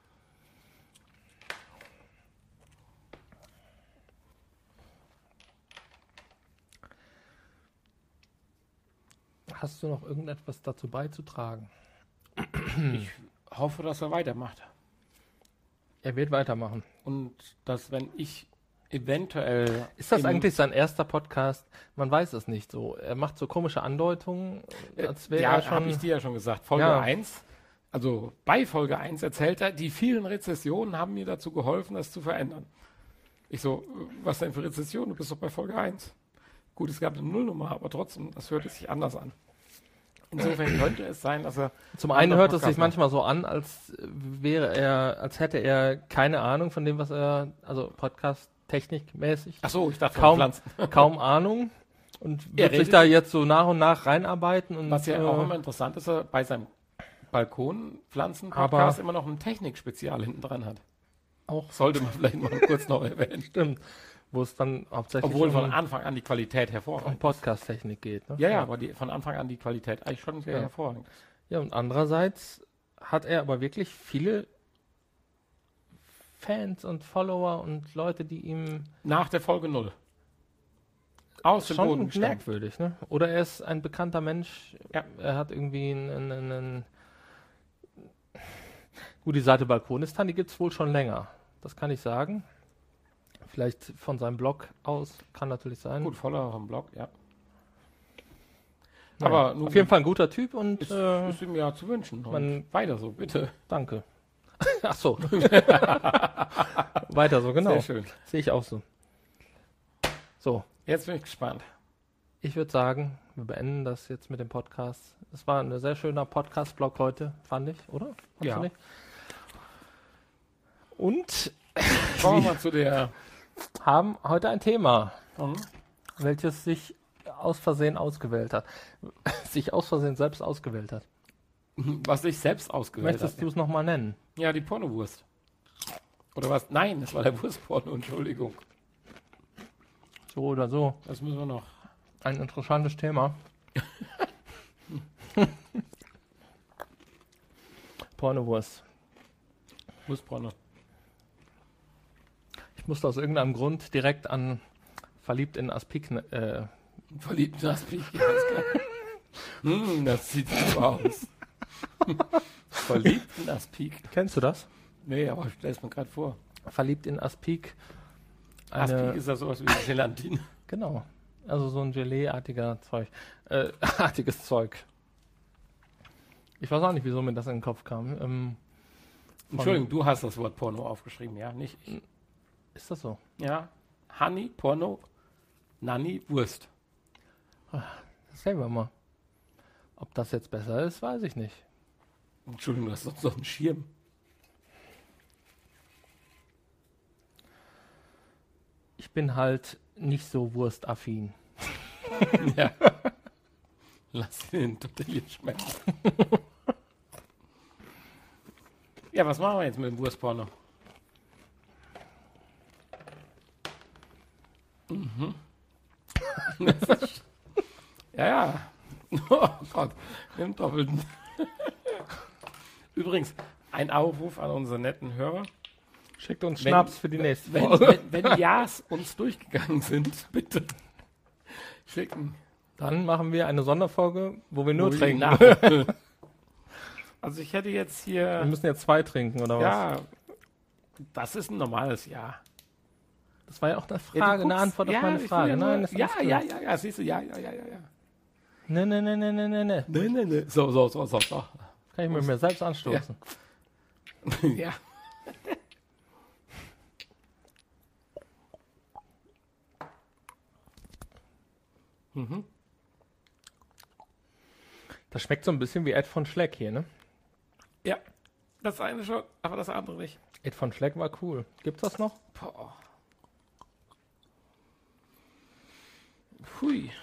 Hast du noch irgendetwas dazu beizutragen? Ich hoffe, dass er weitermacht. Er wird weitermachen. Und dass, wenn ich eventuell... Ist das im- eigentlich sein erster Podcast? Man weiß es nicht so. Er macht so komische Andeutungen, als wäre ja, er schon... habe ich dir ja schon gesagt. Folge Ja. eins, also bei Folge eins erzählt er, die vielen Rezessionen haben mir dazu geholfen, das zu verändern. Ich so, was denn für Rezession? Du bist doch bei Folge eins. Gut, es gab eine Nullnummer, aber trotzdem, das hörte sich anders an. Insofern könnte es sein, dass er... Zum einen hört es sich Podcast macht. manchmal so an, als wäre er, als hätte er keine Ahnung von dem, was er, also Podcast-technikmäßig, Ach so, ich dachte von kaum, Pflanzen. kaum Ahnung und Er wird sich redet- da jetzt so nach und nach reinarbeiten und Was ja äh, auch immer interessant ist, er bei seinem Balkon-Pflanzen-Podcast Aber- immer noch ein Technikspezial hinten dran hat. auch Sollte man vielleicht mal kurz noch erwähnen. stimmt, wo es dann hauptsächlich Obwohl um, von Anfang an die Qualität um hervorragend ist. Podcast-Technik geht. Ne? Ja, ja, aber die, von Anfang an die Qualität eigentlich schon sehr Ja. hervorragend. Ja, und andererseits hat er aber wirklich viele Fans und Follower und Leute, die ihm Nach der Folge null. Aus dem Boden schon gestampft. merkwürdig, ne? Oder er ist ein bekannter Mensch, Ja. er hat irgendwie einen, einen, einen gut, die Seite Balkonistan, die gibt es wohl schon länger, das kann ich sagen. Vielleicht von seinem Blog aus, kann natürlich sein. Gut, voller vom Blog, ja. Naja, aber nun- auf jeden Fall ein guter Typ und Ist, äh, ist ihm ja zu wünschen. Und man- weiter so, bitte. danke. Ach so. Weiter so, genau. Sehr schön. Sehe ich auch so. So, Jetzt bin ich gespannt. ich würde sagen, wir beenden das jetzt mit dem Podcast. Es war ein sehr schöner Podcast-Blog heute, fand ich, oder? Fandst Ja. du nicht? Und Kommen wir mal zu der... haben heute ein Thema, Hm? welches sich aus Versehen ausgewählt hat. sich aus Versehen selbst ausgewählt hat. Was ich selbst ausgewählt Möchtest habe. du es nochmal nennen? Ja, die Pornowurst. Oder was? Nein, das war der Wurstporno, Entschuldigung. So oder so. Das müssen wir noch... Ein interessantes Thema. Pornowurst. Wurstporno. Ich musste aus irgendeinem Grund direkt an Verliebt in Aspik äh, Verliebt in Aspik, ja, ist klar. Hm, das sieht so aus. Verliebt in Aspik. Kennst du das? Nee, aber ich stelle es mir gerade vor. Verliebt in Aspik. Aspik Eine, ist ja sowas wie Gelatine. genau. Also so ein Gelee-artiger Zeug. Äh, artiges Zeug. Ich weiß auch nicht, wieso mir das in den Kopf kam. Ähm, Entschuldigung, du hast das Wort Porno aufgeschrieben, ja, nicht ich. Ist das so? Ja, Honey, Porno, Nanny, Wurst. Sehen wir mal. Ob das jetzt besser ist, weiß ich nicht. Entschuldigung, du hast doch so einen Schirm. Ich bin halt nicht so wurstaffin. Ja. Lass den Tortillien schmecken. Ja, was machen wir jetzt mit dem Wurstporno? Mhm. Ja, ja. Oh Gott, im Doppelten. Übrigens, ein Aufruf an unsere netten Hörer. Schickt uns Wenn- Schnaps für die nächste Wenn, Folge. wenn, wenn Ja's uns durchgegangen sind, bitte schicken. Dann machen wir eine Sonderfolge, wo wir nur Wo wir trinken. nach- Also ich hätte jetzt Wir hier... müssen jetzt zwei trinken, oder was? Ja, das ist ein normales Ja. Das war ja auch eine Ja, du Frage, eine guckst- Antwort auf ja, meine ich will Frage. ja, nur- Nein, das ist ja, alles ja, gut. ja, ja, siehst du, ja, ja, ja, ja, ja. Nee, nee, nee, nee, nee, nee, nee. Nee, nee, nee. So, so, so, so, so. Kann ich mit mir selbst anstoßen. Ja. Mhm. Das schmeckt so ein bisschen wie Ed von Schleck hier, ne? Ja, das eine schon, aber das andere nicht. Ed von Schleck war cool. Gibt's das noch? Boah. Hui.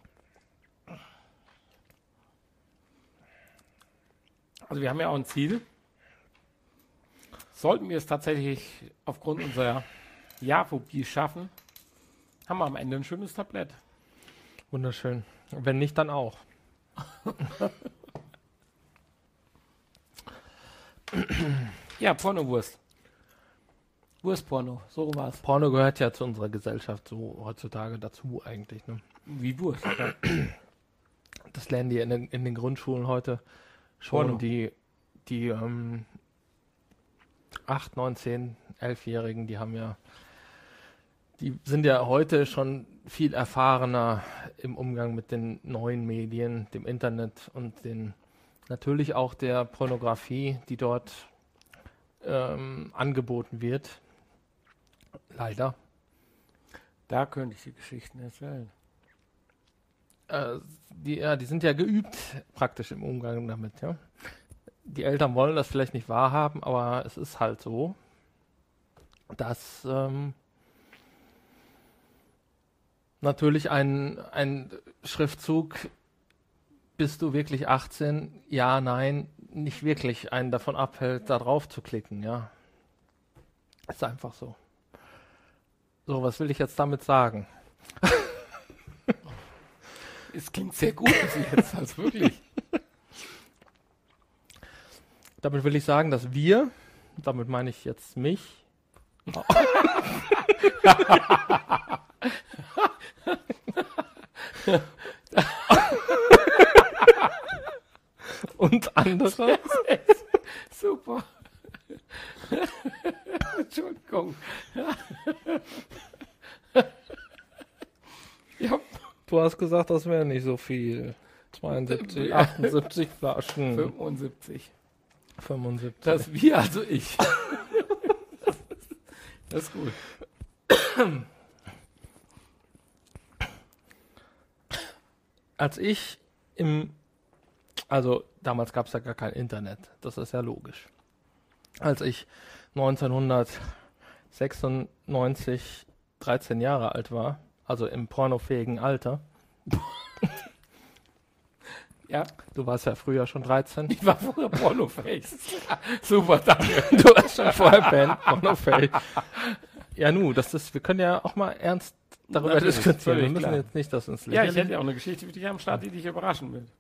Also wir haben ja auch ein Ziel. Sollten wir es tatsächlich aufgrund unserer Ja-Phobie schaffen, haben wir am Ende ein schönes Tablett. Wunderschön. Wenn nicht, dann auch. Ja, Pornowurst. Wurstporno, so war's. Porno gehört ja zu unserer Gesellschaft so heutzutage dazu eigentlich, ne? Wie Wurst. Ja. Das lernen die in den, in den Grundschulen heute schon. Porno. Die, die ähm, acht, neun, zehn, elfjährigen, die haben ja, die sind ja heute schon viel erfahrener im Umgang mit den neuen Medien, dem Internet und den natürlich auch der Pornografie, die dort ähm, angeboten wird. Leider. Da könnte ich die Geschichten erzählen. Äh, die, ja, die sind ja geübt praktisch im Umgang damit, ja. Die Eltern wollen das vielleicht nicht wahrhaben, aber es ist halt so, dass ähm, natürlich ein, ein Schriftzug, bist du wirklich achtzehn, ja, nein, nicht wirklich einen davon abhält, da drauf zu klicken, ja. Ist einfach so. So, was will ich jetzt damit sagen? Es klingt sehr gut bis jetzt, also wirklich. Damit will ich sagen, dass wir, damit meine ich jetzt mich, und andere Super. Entschuldigung. Ja, Du hast gesagt, das wäre nicht so viel. zweiundsiebzig, Ja. achtundsiebzig Flaschen. fünfundsiebzig. fünfundsiebzig. Das wir, also ich. Das ist gut. Als ich im, also damals gab es ja gar kein Internet, das ist ja logisch. Als ich neunzehnhundertsechsundneunzig dreizehn Jahre alt war, also im pornofähigen Alter, Ja, du warst ja früher schon dreizehn, ich war vorher pornofähig. Super, danke. du warst schon vorher Band, pornofähig. Ja, nu, das ist, wir können ja auch mal ernst darüber Natürlich, diskutieren. Wir völlig müssen klar. jetzt nicht das ins Ja, ich Lächerliche. hätte ja auch eine Geschichte für dich am Start, die dich überraschen wird.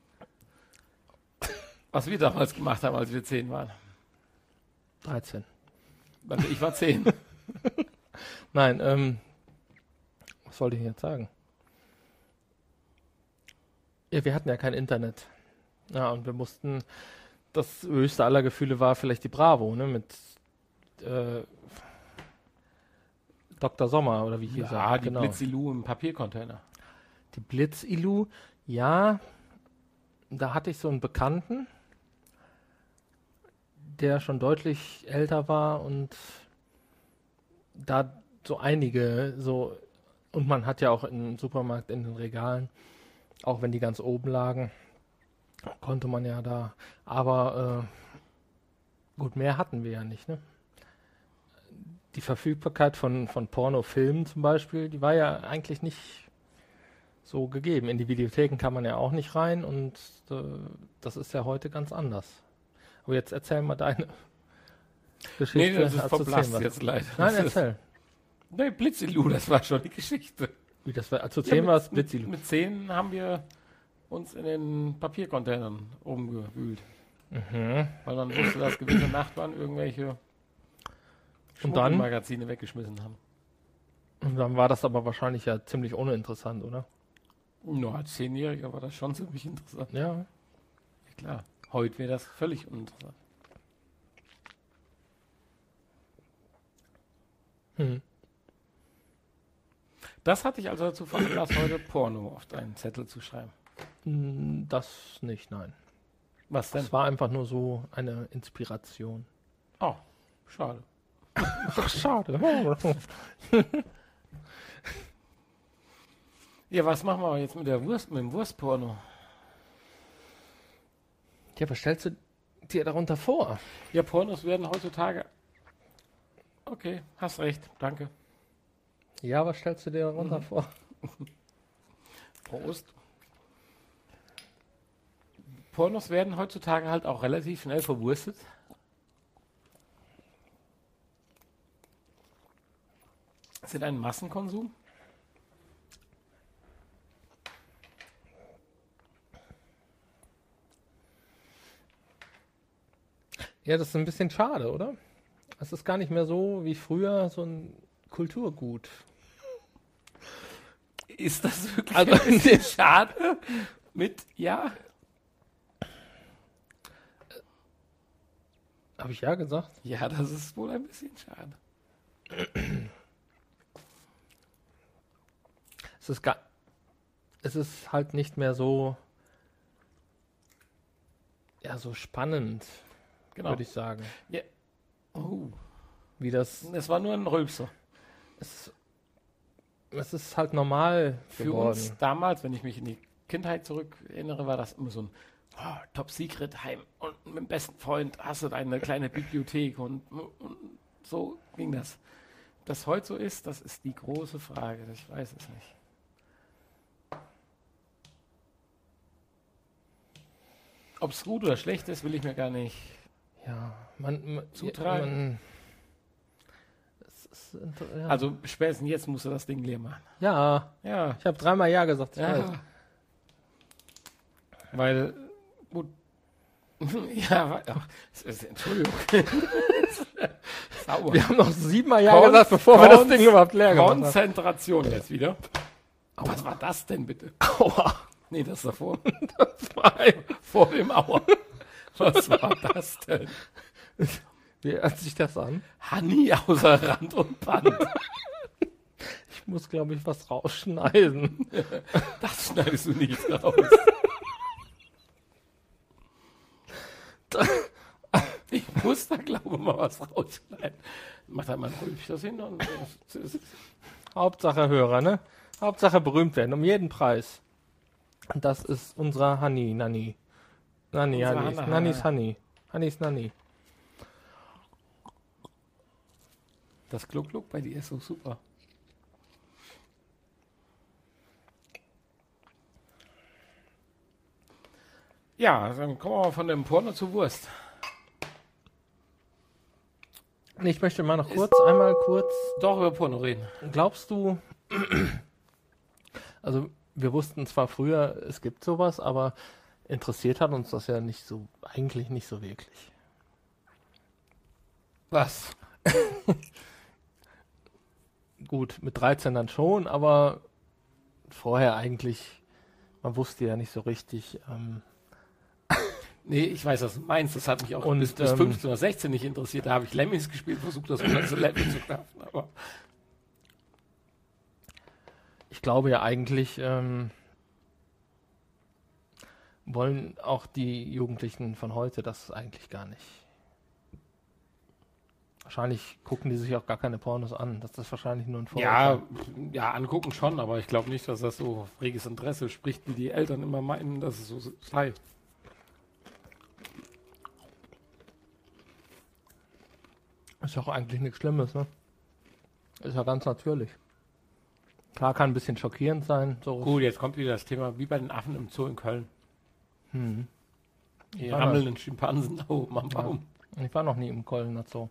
Was wir damals gemacht haben, als wir zehn waren. dreizehn. Also ich war zehn. Nein, ähm, was wollte ich jetzt sagen? Ja, wir hatten ja kein Internet. Ja, und wir mussten, das höchste aller Gefühle war vielleicht die Bravo, ne, mit äh, Doktor Sommer oder wie hieß er? Ja, die Genau. Blitzilu im Papiercontainer. Die Blitzilu, ja, da hatte ich so einen Bekannten, der schon deutlich älter war und da so einige so, und man hat ja auch im Supermarkt in den Regalen, auch wenn die ganz oben lagen, konnte man ja da, aber äh, gut, mehr hatten wir ja nicht, ne? Die Verfügbarkeit von, von Pornofilmen zum Beispiel, die war ja eigentlich nicht so gegeben. In die Videotheken kann man ja auch nicht rein und äh, das ist ja heute ganz anders. Aber jetzt erzähl mal deine Geschichte. Nee, das ist Erzähl verblasst was. jetzt leider. Nein, Das ist- erzähl. Nee, Blitzilu, das war schon die Geschichte. Wie das war, also Ja, zehn war es mit, Blitzilu. mit, mit zehn haben wir uns in den Papiercontainern umgewühlt. Mhm. Weil man wusste, dass gewisse Nachbarn irgendwelche Und dann? Magazine weggeschmissen haben. Und dann war das aber wahrscheinlich ja ziemlich uninteressant, oder? Nur als Zehnjähriger war das schon ziemlich interessant. Ja. Ja, klar. Heute wäre das völlig uninteressant. Hm. Das hatte ich also dazu veranlasst, heute Porno auf deinen Zettel zu schreiben. Mm, Das nicht, nein. Was denn? Das war einfach nur so eine Inspiration. Oh, schade. Ach, schade. Ja, was machen wir jetzt mit der Wurst, mit dem Wurstporno? Ja, was stellst du dir darunter vor? Ja, Pornos werden heutzutage. Okay, hast recht, danke. Ja, was stellst du dir darunter Mhm. vor? Prost. Pornos werden heutzutage halt auch relativ schnell verwurstet. Sind ein Massenkonsum. Ja, das ist ein bisschen schade, oder? Es ist gar nicht mehr so wie früher so ein Kulturgut. Ist das wirklich Also- ein bisschen schade? Mit, ja? Habe ich ja gesagt? Ja, das ist wohl ein bisschen schade. Es ist gar, es ist halt nicht mehr so, ja, so spannend, Genau. würde ich sagen, Oh, wie das. das war nur ein Rülpser. Es, es ist halt normal Für geworden. uns damals, wenn ich mich in die Kindheit zurück erinnere, war das immer so ein oh, Top-Secret-Heim und mit dem besten Freund hast du deine kleine Bibliothek und, und so ging das. Ob das heute so ist, das ist die große Frage. Ich weiß es nicht. Ob es gut oder schlecht ist, will ich mir gar nicht. Ja, man, man Zutragen. Man, es ist, inter- ja. Also spätestens jetzt musst du das Ding leer machen. ja, Ja. ich habe dreimal ja gesagt. Ich weiß. Ja. Weil, gut. ja, wa- ach, es ist, Entschuldigung. Sauber. Wir haben noch siebenmal ja Kon- gesagt, bevor wir das kon- Ding überhaupt leer gemacht haben. Konzentration jetzt wieder. Was war das denn bitte? Aua. Nee, das davor. Zwei. Vor dem Auer. Was war das denn? Wie hört sich das an? Honey außer Rand und Band. Ich muss, glaube ich, was rausschneiden. Das schneidest du nicht raus. Ich muss da, glaube ich, mal was rausschneiden. Mach da mal ein Rülpchen hin und das ist, Hauptsache Hörer, ne? Hauptsache berühmt werden, um jeden Preis. Und das ist unser Honey, Nanny. Nanny, Unsere Honey. Hanna. Nannys Honey. Honeys Nanny. das Gluck-Gluck bei dir ist so super. Ja, dann kommen wir mal von dem Porno zur Wurst. Nee, Ich möchte mal noch kurz, einmal kurz, Doch über Porno reden. glaubst du, also wir wussten zwar früher, es gibt sowas, aber interessiert hat uns das ja nicht so, eigentlich nicht so wirklich. Was? Gut, mit dreizehn dann schon, aber vorher eigentlich man wusste ja nicht so richtig. Ähm, Nee, ich weiß, was du meinst. Das hat mich auch Und, bis, bis ähm, fünfzehn oder sechzehn nicht interessiert. Da habe ich Lemmings gespielt, versucht das ganze Level zu schaffen. Aber ich glaube ja eigentlich ähm, wollen auch die Jugendlichen von heute das eigentlich gar nicht. Wahrscheinlich gucken die sich auch gar keine Pornos an. Das ist wahrscheinlich nur ein ja, Vorurteil. ja, angucken schon, aber ich glaube nicht, dass das so auf reges Interesse spricht, wie die Eltern immer meinen, dass es so sei. Ist ja auch eigentlich nichts Schlimmes, ne? Ist ja ganz natürlich. Klar, kann ein bisschen schockierend sein. So. Gut, jetzt kommt wieder das Thema, wie bei den Affen im Zoo in Köln. Hm. Die war rammelnden Schimpansen da oben am Baum. Ich war noch nie im Kölner Zoo.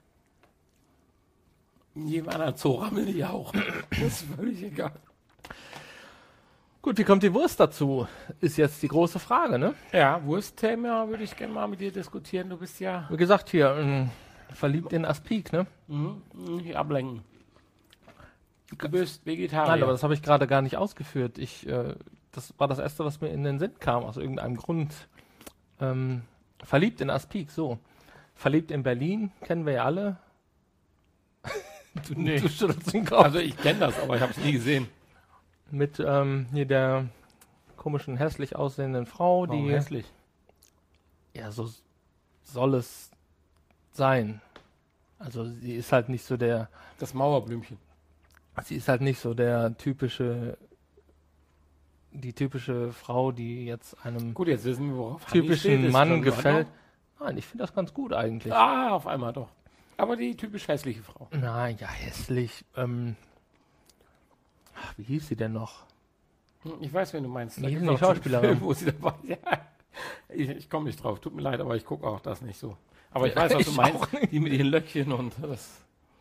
In jedem anderen Zoo rammeln die auch. Das ist völlig egal. Gut, wie kommt die Wurst dazu? Ist jetzt die große Frage, ne? Ja, Wurstthema würde ich gerne mal mit dir diskutieren. Du bist ja Wie gesagt, hier, ähm, verliebt in Aspik, ne? mhm, nicht ablenken. Du bist Vegetarier. Nein, aber das habe ich gerade gar nicht ausgeführt. Ich, äh, das war das Erste, was mir in den Sinn kam, aus irgendeinem Grund. Ähm, verliebt in Aspik, so. Verliebt in Berlin, kennen wir ja alle. du, nee. Du schüttelst den Kopf. Also ich kenne das, aber ich habe es nie gesehen. Mit ähm, hier der komischen, hässlich aussehenden Frau, Warum die... hässlich? Ja, so soll es sein. Also sie ist halt nicht so der... Das Mauerblümchen. Sie ist halt nicht so der typische... Die typische Frau, die jetzt einem Gut, jetzt wissen wir, worauf Hanni steht. typischen Ist Mann schon in gefällt. Ordnung. Nein, ich finde das ganz gut eigentlich. Ah, auf einmal doch. Aber die typisch hässliche Frau. Na ja, hässlich. Ähm, ach, wie hieß sie denn noch? Hm, Ich weiß, wen du meinst. Wie hieß gibt's die auch so einen Schauspielerin? Film, wo sie dabei ja. Ich, ich komme nicht drauf. Tut mir leid, aber ich gucke auch das nicht so. Aber ich weiß, was du Ich meinst. auch nicht. Die mit ihren Löckchen und das.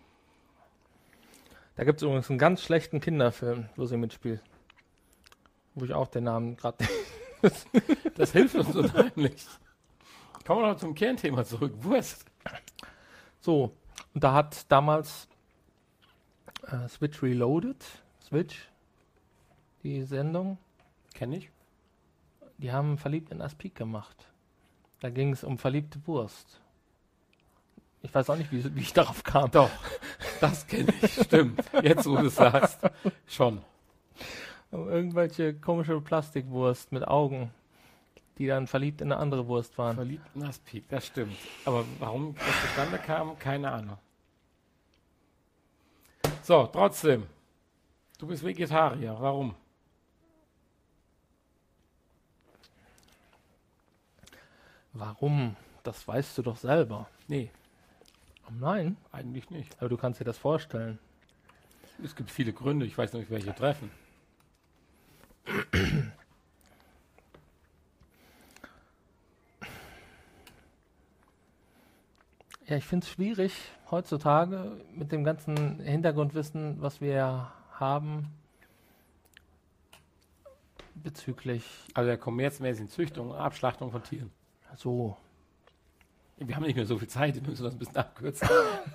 Da gibt es übrigens einen ganz schlechten Kinderfilm, wo sie mitspielt. Wo ich auch den Namen gerade... Das hilft uns unheimlich. Kommen wir noch zum Kernthema zurück. Wurst. So, und da hat damals äh, Switch Reloaded, Switch, die Sendung, Kenne ich. die haben Verliebt in Aspik gemacht. Da ging es um verliebte Wurst. Ich weiß auch nicht, wie, wie ich darauf kam. Doch, das kenne ich. Stimmt. Jetzt, wo du es sagst. Schon. Um irgendwelche komische Plastikwurst mit Augen, die dann verliebt in eine andere Wurst waren. Verliebt in Aspik, das stimmt. Aber warum das zustande kam, keine Ahnung. So, trotzdem. Du bist Vegetarier. Warum? Warum? Das weißt du doch selber. Nee, Nein, eigentlich nicht. aber du kannst dir das vorstellen. Es gibt viele Gründe, ich weiß nicht, welche treffen. Ja, ich finde es schwierig, heutzutage mit dem ganzen Hintergrundwissen, was wir haben, bezüglich Also der kommerzmäßigen Züchtung und Abschlachtung von Tieren. so. Wir haben nicht mehr so viel Zeit, wir müssen das ein bisschen abkürzen.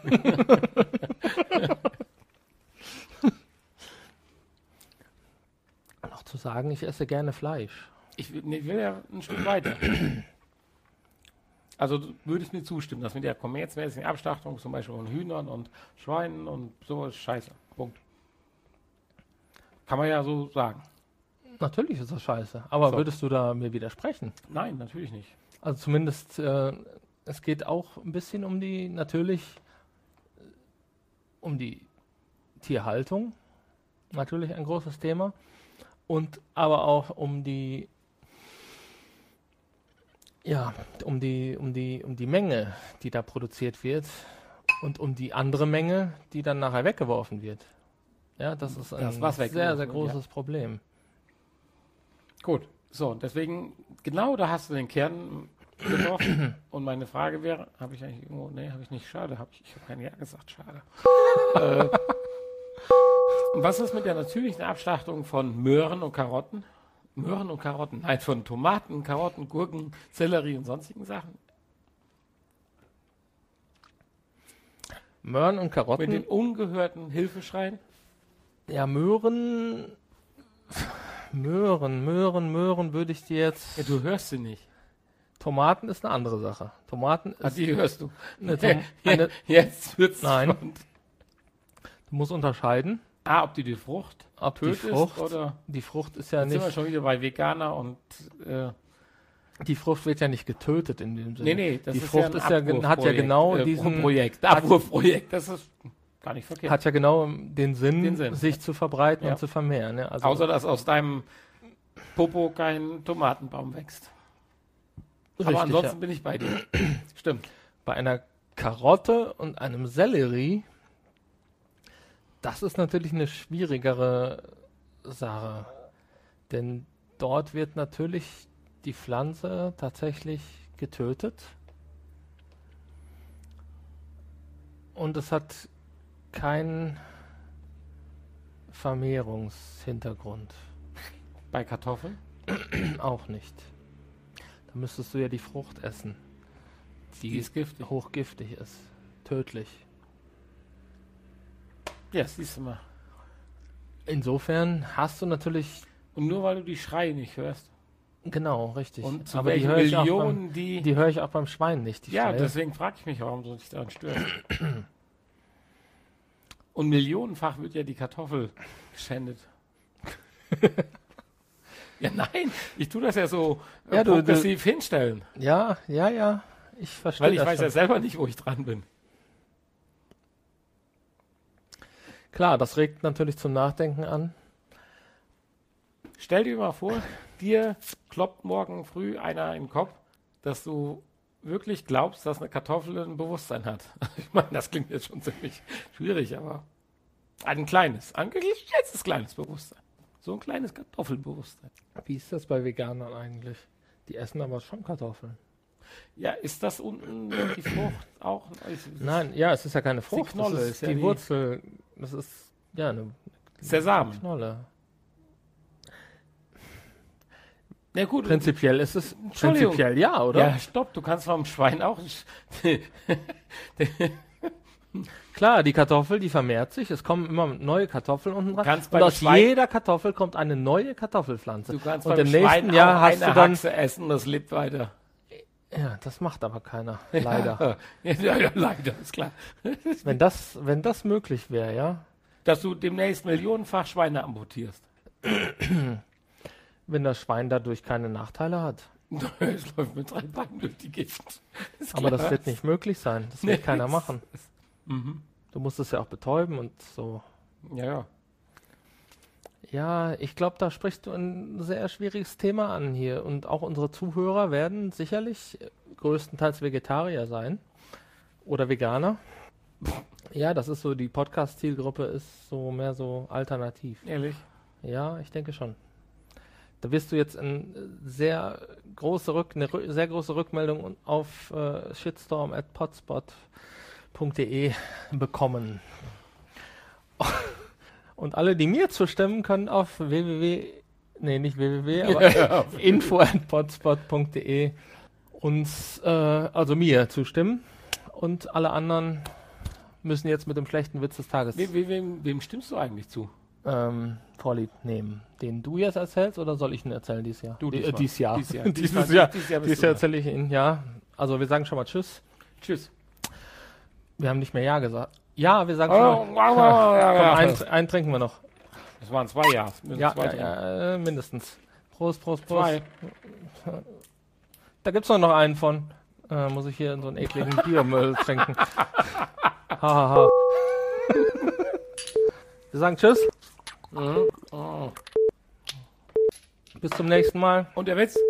Noch zu sagen, ich esse gerne Fleisch. Ich, will- nee, ich will ja ein Stück weiter. Also du würdest mir zustimmen, dass mit der kommerzmäßigen Abschlachtung zum Beispiel von Hühnern und Schweinen und sowas scheiße. Punkt. Kann man ja so sagen. Natürlich ist das scheiße, aber So. würdest du da mir widersprechen? Nein, natürlich nicht. Also zumindest, äh, es geht auch ein bisschen um die, natürlich, äh, um die Tierhaltung, natürlich ein großes Thema, und aber auch um die, ja, um die, um die, um die Menge, die da produziert wird, und um die andere Menge, die dann nachher weggeworfen wird. Ja, das ist ein Das, was sehr, weggeworfen sehr wird, großes Problem. Gut, so, deswegen, genau da hast du den Kern getroffen. Und meine Frage wäre, habe ich eigentlich irgendwo, nee, habe ich nicht, schade, habe ich, ich habe kein Ja gesagt, schade. äh, was ist mit der natürlichen Abschlachtung von Möhren und Karotten? Möhren und Karotten, nein, von Tomaten, Karotten, Gurken, Sellerie und sonstigen Sachen. Möhren und Mit Karotten. den ungehörten Hilfeschreien. Ja, Möhren Möhren, Möhren, Möhren würde ich dir jetzt... Ja, du hörst sie nicht. Tomaten ist eine andere Sache. Tomaten ist... Ah, die hörst du. Eine Tom eine, Jetzt wird's Nein. spannend. du musst unterscheiden, Ah, ob die die Frucht ob die tötest Frucht... oder... Die Frucht ist ja Jetzt sind wir nicht... schon wieder bei Veganer und... Äh, Die Frucht wird ja nicht getötet in dem Sinne. nee, nee, das die ist Frucht ja ist ja, gen- hat ja Abwurfprojekt, genau äh, diesen... Projekt, Abwurfprojekt, das ist gar nicht verkehrt. Hat ja genau den Sinn, Den Sinn. sich zu verbreiten Ja. und zu vermehren. Ne? Also Außer, dass aus deinem Popo kein Tomatenbaum wächst. richtig, Aber ansonsten ja. bin ich bei dir. Stimmt. Bei einer Karotte und einem Sellerie, das ist natürlich eine schwierigere Sache. Denn dort wird natürlich die Pflanze tatsächlich getötet. Und es hat keinen Vermehrungshintergrund. Bei Kartoffeln? Auch nicht. Da müsstest du ja die Frucht essen, Die ist giftig. hochgiftig ist. Tödlich. Ja, siehst du mal. Insofern hast du natürlich, Und nur weil du die Schreie nicht hörst. genau, richtig. Und zu Aber die welchen höre ich, auch beim- Millionen die... die höre ich auch beim Schwein nicht. Die ja, Schreie. deswegen frage ich mich, warum du dich daran störst. Und millionenfach wird ja die Kartoffel geschändet. Ja, nein, ich tue das ja so äh, Ja, du- du- progressiv hinstellen. Ja, ja, ja. Ich verstehe Weil ich das weiß schon. ja selber nicht, wo ich dran bin. Klar, das regt natürlich zum Nachdenken an. Stell dir mal vor, dir kloppt morgen früh einer in den Kopf, dass du wirklich glaubst, dass eine Kartoffel ein Bewusstsein hat. Ich meine, das klingt jetzt schon ziemlich schwierig, aber ein kleines, ein jetzt kleines Bewusstsein. So ein kleines Kartoffelbewusstsein. Wie ist das bei Veganern eigentlich? Die essen aber schon Kartoffeln. Ja, ist das unten die Frucht auch? Ich- Nein, ja, es ist ja keine Frucht. Knolle, das ist, ist ja die, die- Wurzel. Das ist ja eine Ist der Samen. Knolle. Ja gut, Prinzipiell ist es Entschuldigung. prinzipiell ja, oder? ja, stopp, du kannst vom Schwein auch nicht. Klar, die Kartoffel, die vermehrt sich. Es kommen immer neue Kartoffeln unten dran. Kannst Und beim aus Schwein- jeder Kartoffel kommt eine neue Kartoffelpflanze. Du kannst und beim im Schwein nächsten Jahr auch hast eine du dann. Haxe essen, das lebt weiter. Ja, das macht aber keiner. Leider. Ja, ja, ja, leider, ist klar. Wenn das, wenn das möglich wäre, ja. Dass du demnächst millionenfach Schweine amputierst. Wenn das Schwein dadurch keine Nachteile hat. Es läuft mit drei Beinen durch die Gift. Ist Aber das klar. wird nicht möglich sein. Das wird Nee, keiner das- machen. Mhm. Du musst es ja auch betäuben und so. Ja, ja. Ja, ich glaube, da sprichst du ein sehr schwieriges Thema an hier. Und auch unsere Zuhörer werden sicherlich größtenteils Vegetarier sein. Oder Veganer. Ja, das ist so, die Podcast-Zielgruppe ist so mehr so alternativ. Ehrlich. Ja, ich denke schon. Da wirst du jetzt eine sehr große, Rück, eine rü- sehr große Rückmeldung auf äh, shitstorm at potspot punkt de bekommen. Und alle, die mir zustimmen, können auf www, nee, nicht www, aber info at potspot punkt de uns, äh, also mir zustimmen. Und alle anderen müssen jetzt mit dem schlechten Witz des Tages We, we, wem, wem stimmst du eigentlich zu? ähm, Vorlieb nehmen. Den du jetzt erzählst oder soll ich ihn erzählen dieses Jahr? Du Die- diesmal. äh, Dieses Jahr. Dieses Jahr. Dieses Diesmal- Jahr. dieses Jahr bist Dieses du Jahr dran. erzähle ich ihn, ja. Also wir sagen schon mal Tschüss. Tschüss. Wir haben nicht mehr Ja gesagt. Ja, wir sagen Oh, schon mal. wow, wow, ja, Komm, ja. einen, einen trinken wir noch. Das waren zwei Jahre. Ja, zwei ja, drin. ja, äh, mindestens. Prost, Prost, Prost. Zwei. Da gibt's doch noch einen von. Äh, muss ich hier in so einen ekligen Biermüll trinken. Hahaha. Ha, ha. Wir sagen Tschüss. Mhm. Oh. Bis zum nächsten Mal. Und der Witz?